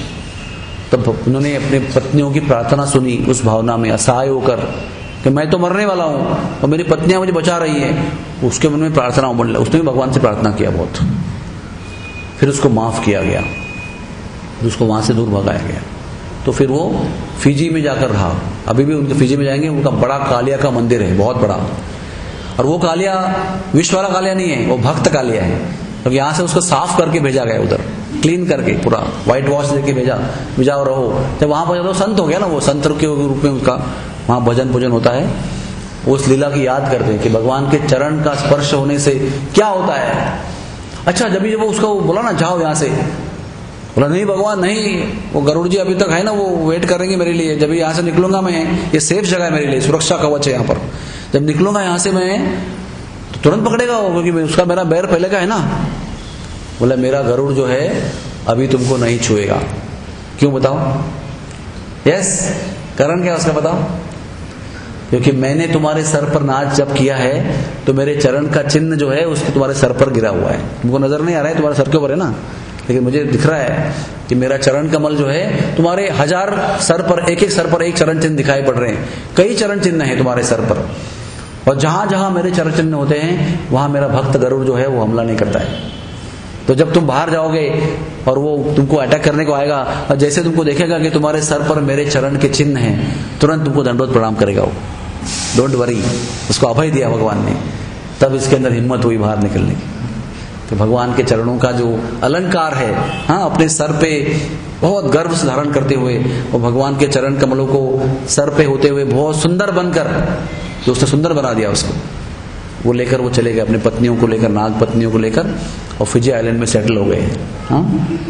S1: तब उन्होंने अपने पत्नियों की प्रार्थना सुनी उस भावना में असहाय होकर कि मैं तो मरने वाला हूं और मेरी पत्नियां मुझे बचा रही हैं। उसके मन में प्रार्थना उमड़ लगा, उसने भी भगवान से प्रार्थना किया बहुत, फिर उसको माफ किया गया, फिर उसको वहां से दूर भगाया गया। तो फिर वो फिजी में जाकर रहा। अभी भी उनके फिजी में जाएंगे, उनका बड़ा कालिया का मंदिर है, बहुत बड़ा। और वो कालिया विश्व वाला कालिया नहीं है, वो भक्त कालिया है, तो यहाँ से उसको साफ करके भेजा गया, उधर क्लीन करके पूरा व्हाइट वॉश देके भेजा और रहो। जब वहां पर तो संत हो गया ना, वो संत के रूप में उसका वहां भजन पूजन होता है। उस लीला की याद करते हैं कि भगवान के चरण का स्पर्श होने से क्या होता है। अच्छा, जब वो उसको बोला ना जाओ यहाँ से, बोला नहीं भगवान नहीं, वो गरुड़ जी अभी तक है ना, वो वेट करेंगे मेरे लिए। जब यहाँ से निकलूंगा मैं, ये सेफ जगह है मेरे लिए, सुरक्षा कवच है यहाँ पर, जब निकलूंगा यहाँ से मैं तो तुरंत पकड़ेगा वो, क्योंकि उसका मेरा बैर पहले का है ना। बोला मेरा गरुड़ जो है अभी तुमको नहीं छुएगा। क्यों बताओ? यस, कारण क्या उसका बताओ? क्योंकि मैंने तुम्हारे सर पर नाच जब किया है तो मेरे चरण का चिन्ह जो है उसके तुम्हारे सर पर गिरा हुआ है। तुमको नजर नहीं आ रहा है, तुम्हारे सर के ऊपर है ना, लेकिन मुझे दिख रहा है कि मेरा चरण कमल जो है तुम्हारे 1000 सर पर, एक सर पर एक चरण चिन्ह दिखाई पड़ रहे हैं, कई चरण चिन्ह हैं तुम्हारे सर पर। और जहां जहां मेरे चरण चिन्ह होते हैं वहां मेरा भक्त गरुड़ जो है वो हमला नहीं करता है। तो जब तुम बाहर जाओगे और वो तुमको अटैक करने को आएगा, और जैसे तुमको देखेगा कि तुम्हारे सर पर मेरे चरण के चिन्ह हैं, तुरंत तुमको दंडवत प्रणाम करेगा वो। डोंट वरी, उसको अभय दिया भगवान ने, तब इसके अंदर हिम्मत हुई बाहर निकलने की। तो भगवान के चरणों का जो अलंकार है, हाँ, अपने सर पे बहुत गर्व से धारण करते हुए, और भगवान के चरण कमलों को सर पे होते हुए बहुत सुंदर बनकर, जो उसने सुंदर बना दिया उसको, वो लेकर वो चले गए अपनी पत्नियों को लेकर, नाग पत्नियों को लेकर, और फिजी आइलैंड में सेटल हो गए। हाँ,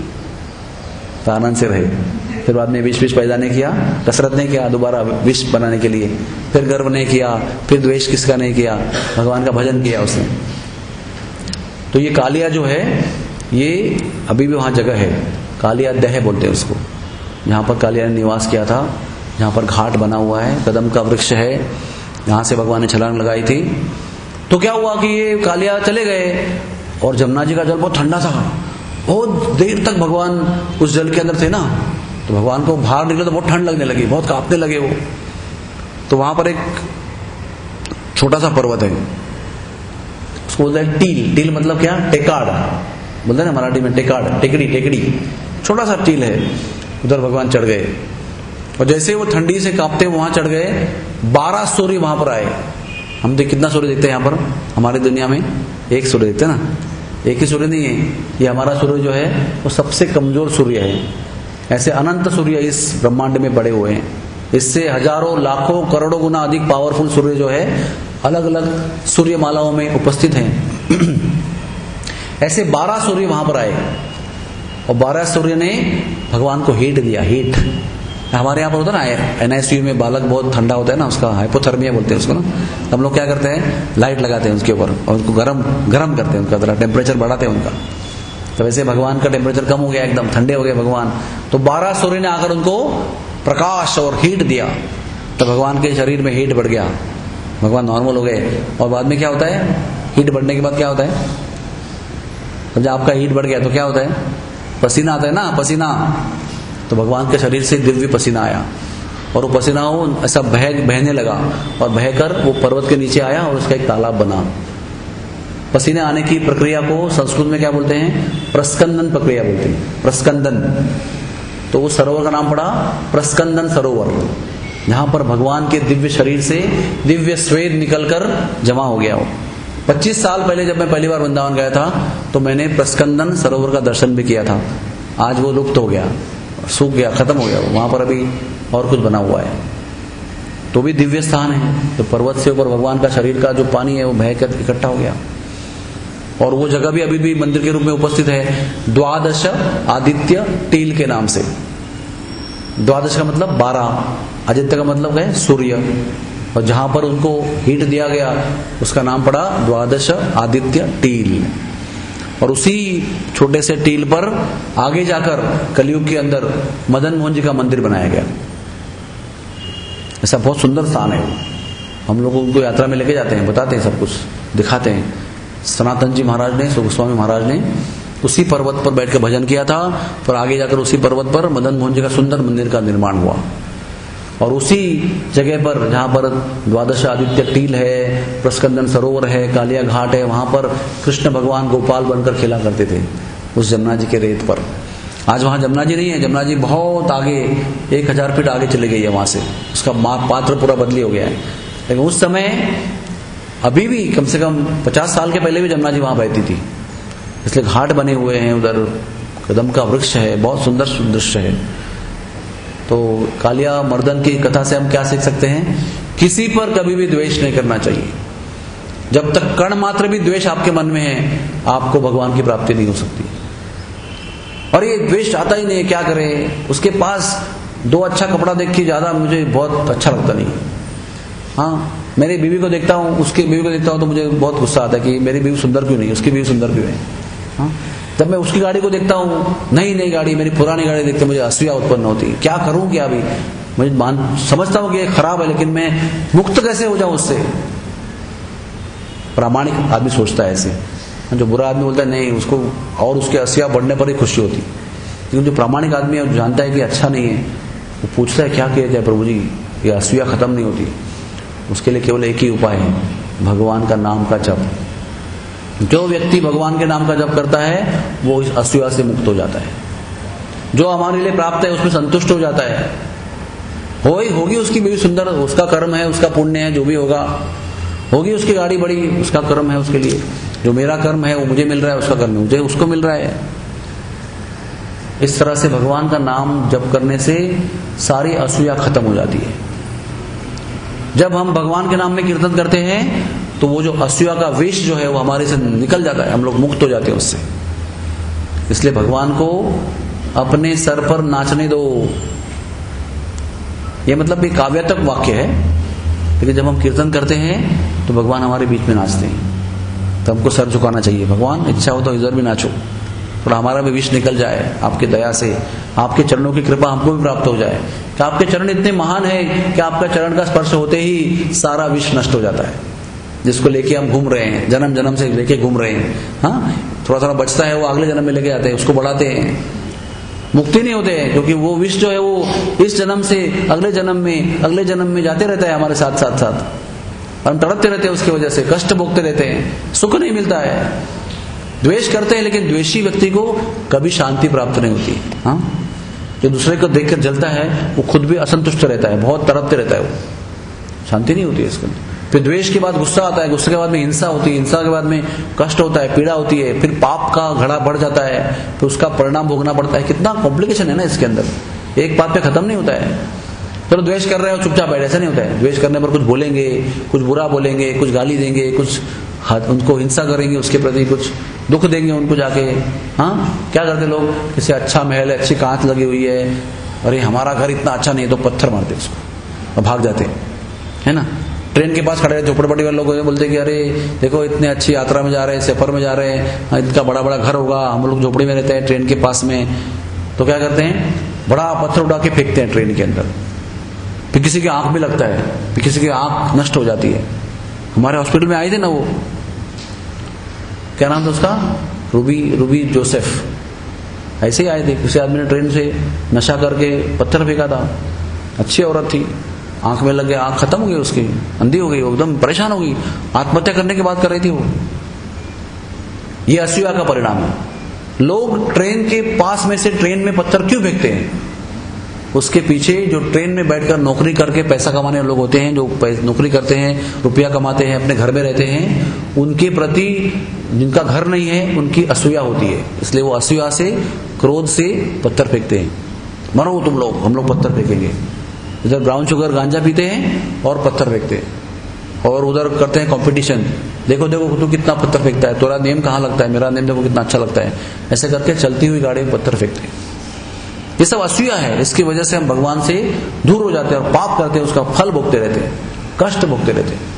S1: तो आनंद से रहे। फिर बाद में विष पैदा नहीं किया, कसरत नहीं किया दोबारा विष बनाने के लिए, फिर गर्व नहीं किया, फिर द्वेष किसका नहीं किया, भगवान का भजन किया उसने। तो ये कालिया जो है ये अभी भी वहां जगह है, कालिया दह बोलते हैं उसको, जहां पर कालिया ने निवास किया था, जहां पर घाट बना हुआ है, कदम का वृक्ष है, यहां से भगवान ने छलांग लगाई थी। तो क्या हुआ कि ये कालिया चले गए, और जमुना जी का जल बहुत ठंडा था, बहुत देर तक भगवान उस जल के अंदर थे ना, तो भगवान को बाहर निकले तो बहुत ठंड लगने लगी, बहुत कांपने लगे वो। तो वहां पर एक छोटा सा पर्वत है, उसको बोलते हैं टील। टील मतलब क्या? टेकाड़ बोलते हैं ना मराठी में, टेकाड़, टेकड़ी, टेकड़ी, छोटा सा टील है, उधर भगवान चढ़ गए। और जैसे वो ठंडी से कांपते वहां चढ़ गए, 12 सूर्य वहां पर आए। हम देख कितना सूर्य देखते हैं यहाँ पर हमारी दुनिया में, एक सूर्य देखते हैं ना, एक ही सूर्य नहीं है, ये हमारा सूर्य जो है वो सबसे कमजोर सूर्य है। ऐसे अनंत सूर्य इस ब्रह्मांड में बड़े हुए हैं, इससे हजारों लाखों करोड़ों गुना अधिक पावरफुल सूर्य जो है अलग अलग सूर्यमालाओं में उपस्थित हैं। ऐसे 12 सूर्य वहां पर आए, और 12 सूर्य ने भगवान को हीट दिया। हीट हमारे यहाँ पर होता है ना, NICU में बालक बहुत ठंडा होता है ना, उसका हाइपोथर्मिया बोलते हैं उसको ना। हम लोग क्या करते हैं, लाइट लगाते हैं उसके ऊपर और उनको गरम करते हैं, उनका टेम्परेचर बढ़ाते हैं उनका। तो वैसे भगवान का टेम्परेचर कम हो गया, एकदम ठंडे हो गए भगवान। तो 12 सूर्य ने आकर उनको प्रकाश और हीट दिया, तो भगवान के शरीर में हीट बढ़ गया, भगवान नॉर्मल हो गए। और बाद में क्या होता है, हीट बढ़ने के बाद क्या होता है, जब आपका हीट बढ़ गया तो क्या होता है, पसीना आता है ना, पसीना। तो भगवान के शरीर से दिव्य पसीना आया और वो पसीना वो ऐसा बहने लगा और बहकर वो पर्वत के नीचे आया और उसका एक तालाब बना। पसीने आने की प्रक्रिया को संस्कृत में क्या बोलते हैं, प्रस्कंदन प्रक्रिया बोलते हैं, प्रस्कंदन। तो वो सरोवर का नाम पड़ा प्रस्कंदन सरोवर, जहां पर भगवान के दिव्य शरीर से दिव्य स्वेद निकलकर जमा हो गया हो। 25 साल पहले जब मैं पहली बार वृंदावन गया था तो मैंने प्रस्कंदन सरोवर का दर्शन भी किया था। आज वो लुप्त हो गया, सूख गया, खत्म हो गया। वहां पर अभी और कुछ बना हुआ है, तो भी दिव्य स्थान है। तो पर्वत से ऊपर भगवान का शरीर का जो पानी है वो बहकर इकट्ठा हो गया और वो जगह भी अभी भी मंदिर के रूप में उपस्थित है, 12 आदित्य टील के नाम से। 12 का मतलब 12, आदित्य का मतलब है सूर्य, और जहां पर उनको हीट दिया गया उसका नाम पड़ा 12 आदित्य टील। और उसी छोटे से टील पर आगे जाकर कलयुग के अंदर मदन मोहन जी का मंदिर बनाया गया। ऐसा बहुत सुंदर स्थान है। हम लोग उनको यात्रा में लेके जाते हैं, बताते हैं, सब कुछ दिखाते हैं। सनातन जी महाराज ने, गोस्वामी महाराज ने उसी पर्वत पर बैठ कर भजन किया था, और आगे जाकर उसी पर्वत पर मदन मोहन जी का सुंदर मंदिर का निर्माण हुआ। और उसी जगह पर जहां पर 12 आदित्य टील है, प्रस्कंदन सरोवर है, कालिया घाट है, वहां पर कृष्ण भगवान गोपाल बनकर खेला करते थे उस जमुना जी के रेत पर। आज वहां जमुना जी नहीं है, जमुना जी बहुत आगे 1000 फीट आगे चली गई है, वहां से उसका पात्र पूरा बदली हो गया है। लेकिन उस समय अभी भी कम से कम 50 साल के पहले भी जमुना जी वहां बहती थी, इसलिए घाट बने हुए हैं। उधर कदम का वृक्ष है, बहुत सुंदर दृश्य है। तो कालिया मर्दन की कथा से हम क्या सीख सकते हैं, किसी पर कभी भी द्वेष नहीं करना चाहिए। जब तक कण मात्र भी द्वेष आपके मन में है, आपको भगवान की प्राप्ति नहीं हो सकती। और ये द्वेष आता ही नहीं है, क्या करे, उसके पास 2 अच्छा कपड़ा देख के ज्यादा मुझे बहुत अच्छा लगता नहीं। हाँ, मेरी बीवी को देखता हूँ, उसकी बीवी को देखता हूँ तो मुझे बहुत गुस्सा आता है कि मेरी बीवी सुंदर क्यों नहीं, उसकी बीवी सुंदर क्यों है। हाँ, जब मैं उसकी गाड़ी को देखता हूँ, नई गाड़ी, मेरी पुरानी गाड़ी देखते मुझे असूया उत्पन्न होती। क्या करूं, क्या अभी मुझे समझता हूं कि ये खराब है, लेकिन मैं मुक्त कैसे हो जाऊं उससे। प्रामाणिक आदमी सोचता है ऐसे, जो बुरा आदमी बोलता है नहीं, उसको और उसके असूया बढ़ने पर ही खुशी होती। लेकिन जो प्रामाणिक आदमी है, जो जानता है कि अच्छा नहीं है, वो पूछता है क्या किया जाए प्रभु जी, ये असूया खत्म नहीं होती। उसके लिए केवल एक ही उपाय है, भगवान का नाम का जप। जो व्यक्ति भगवान के नाम का जप करता है वो इस असूया से मुक्त हो जाता है। जो हमारे लिए प्राप्त है उसमें संतुष्ट हो जाता है। होगी उसकी बीवी सुंदर, उसका कर्म है, उसका पुण्य है, जो भी होगा। होगी उसकी गाड़ी बड़ी, उसका कर्म है उसके लिए। जो मेरा कर्म है वो मुझे मिल रहा है, उसका कर्म मुझे उसको मिल रहा है। इस तरह से भगवान का नाम जप करने से सारी असूया खत्म हो जाती है। जब हम भगवान के नाम में कीर्तन करते हैं तो वो जो असूया का विष जो है वो हमारे से निकल जाता है, हम लोग मुक्त हो जाते हैं उससे। इसलिए भगवान को अपने सर पर नाचने दो। ये मतलब एक काव्यात्मक वाक्य है, लेकिन जब हम कीर्तन करते हैं तो भगवान हमारे बीच में नाचते हैं, तो हमको सर झुकाना चाहिए। भगवान इच्छा हो तो इधर भी नाचो, थोड़ा हमारा भी विष निकल जाए आपकी दया से, आपके चरणों की कृपा हमको भी प्राप्त हो जाए। कि आपके चरण इतने महान है कि आपका चरण का स्पर्श होते ही सारा विष नष्ट हो जाता है, जिसको लेके हम घूम रहे हैं, जन्म जन्म से लेके घूम रहे हैं। हाँ, थोड़ा थोड़ा बचता है, वो अगले जन्म में लेके आते हैं, उसको बढ़ाते हैं, मुक्ति नहीं होते हैं, क्योंकि वो विष जो है वो इस जन्म से अगले जन्म में जाते रहता है हमारे साथ साथ साथ। हम तड़पते रहते हैं उसकी वजह से, कष्ट भोगते रहते हैं, सुख नहीं मिलता है। द्वेष करते हैं, लेकिन द्वेषी व्यक्ति को कभी शांति प्राप्त नहीं होती। हाँ, जो दूसरे को देखकर जलता है वो खुद भी असंतुष्ट रहता है, बहुत तड़पते रहता है, वो शांति नहीं होती है इसके अंदर। फिर द्वेष के बाद गुस्सा आता है, गुस्से के बाद में हिंसा होती है, हिंसा के बाद में कष्ट होता है, पीड़ा होती है, फिर पाप का घड़ा बढ़ जाता है, फिर उसका परिणाम भोगना पड़ता है। कितना कॉम्प्लिकेशन है ना इसके अंदर, एक बात पे खत्म नहीं होता है। चलो द्वेष कर रहे हो चुपचाप बैठ, ऐसा नहीं होता है। द्वेष करने पर कुछ बोलेंगे, कुछ बुरा बोलेंगे, कुछ गाली देंगे, कुछ उनको हिंसा करेंगे, उसके प्रति कुछ दुख देंगे उनको जाके। हाँ, क्या करते लोग, किसी अच्छा महल है, अच्छी कांच लगी हुई है, अरे हमारा घर इतना अच्छा नहीं है, तो पत्थर मारते उसको और भाग जाते, है ना। ट्रेन के पास खड़े रहते झोपड़पट्टी वाले लोग बोलते कि अरे देखो इतने अच्छी यात्रा में जा रहे हैं, सफर में जा रहे हैं, इनका बड़ा बड़ा घर होगा, हम लोग झोपड़ी में रहते हैं ट्रेन के पास में। तो क्या करते हैं, बड़ा पत्थर उठा के फेंकते हैं ट्रेन के अंदर, फिर किसी की आंख भी लगता है, फिर किसी की आंख नष्ट हो जाती है। हमारे हॉस्पिटल में आए थे ना वो, क्या नाम था उसका, रूबी जोसेफ, ऐसे ही आए थे। किसी आदमी ने ट्रेन से नशा करके पत्थर फेंका था, अच्छी औरत थी, आंख में लग गया, आंख खत्म हो गई उसकी, अंधी हो गई, एकदम परेशान हो गई, आत्महत्या करने की बात कर रही थी वो। ये असूया का परिणाम है। लोग ट्रेन के पास में से ट्रेन में पत्थर क्यों फेंकते हैं, उसके पीछे जो ट्रेन में बैठकर नौकरी करके पैसा कमाने वाले लोग होते हैं, जो नौकरी करते हैं, रुपया कमाते हैं, अपने घर में रहते हैं, उनके प्रति, जिनका घर नहीं है, उनकी असूया होती है। इसलिए वो असूया से, क्रोध से पत्थर फेंकते हैं। मरो तुम लोग, हम लोग पत्थर फेंकेंगे। इधर ब्राउन शुगर गांजा पीते हैं और पत्थर फेंकते हैं, और उधर करते हैं कंपटीशन, देखो देखो तू कितना पत्थर फेंकता है, तेरा नेम कहाँ लगता है, मेरा नेम देखो कितना अच्छा लगता है। ऐसे करके चलती हुई गाड़ी में पत्थर फेंकते हैं। ये सब असूया है। इसकी वजह से हम भगवान से दूर हो जाते हैं और पाप करते हैं, उसका फल भोगते रहते हैं, कष्ट भोगते रहते हैं।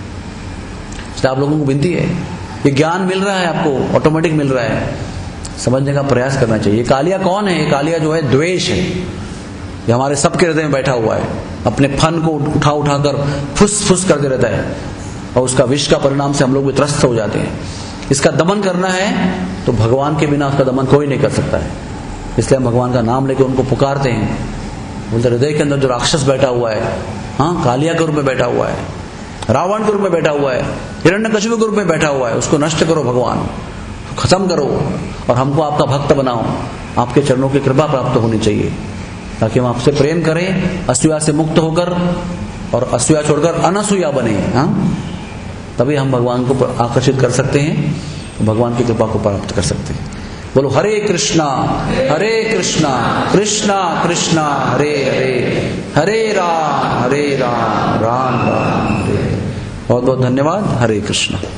S1: इसलिए आप लोगों को विनती है, ये ज्ञान मिल रहा है आपको, ऑटोमेटिक मिल रहा है, समझने का प्रयास करना चाहिए। कालिया कौन है, ये कालिया जो है द्वेष है, ये हमारे सबके हृदय में बैठा हुआ है, अपने फन को उठा उठाकर फुस फुस करते रहता है, और उसका विष का परिणाम से हम लोग भी त्रस्त हो जाते हैं। इसका दमन करना है तो भगवान के बिना उसका दमन कोई नहीं कर सकता है। इसलिए हम भगवान का नाम लेकर उनको पुकारते हैं। बोलते हृदय के अंदर जो राक्षस बैठा हुआ है, हाँ, कालिया के रूप में बैठा हुआ है, रावण के रूप में बैठा हुआ है, हिरण्यकशिपु के रूप में बैठा हुआ है, उसको नष्ट करो भगवान, खत्म करो, और हमको आपका भक्त बनाओ। आपके चरणों की कृपा प्राप्त होनी चाहिए, ताकि हम आपसे प्रेम करें, असूया से मुक्त होकर, और असूया छोड़कर अनसूया बने। हाँ, तभी हम भगवान को आकर्षित कर सकते हैं, भगवान की कृपा को प्राप्त कर सकते हैं। बोलो हरे कृष्णा कृष्णा कृष्णा हरे हरे, हरे राम राम राम हरे। बहुत बहुत धन्यवाद। हरे कृष्णा।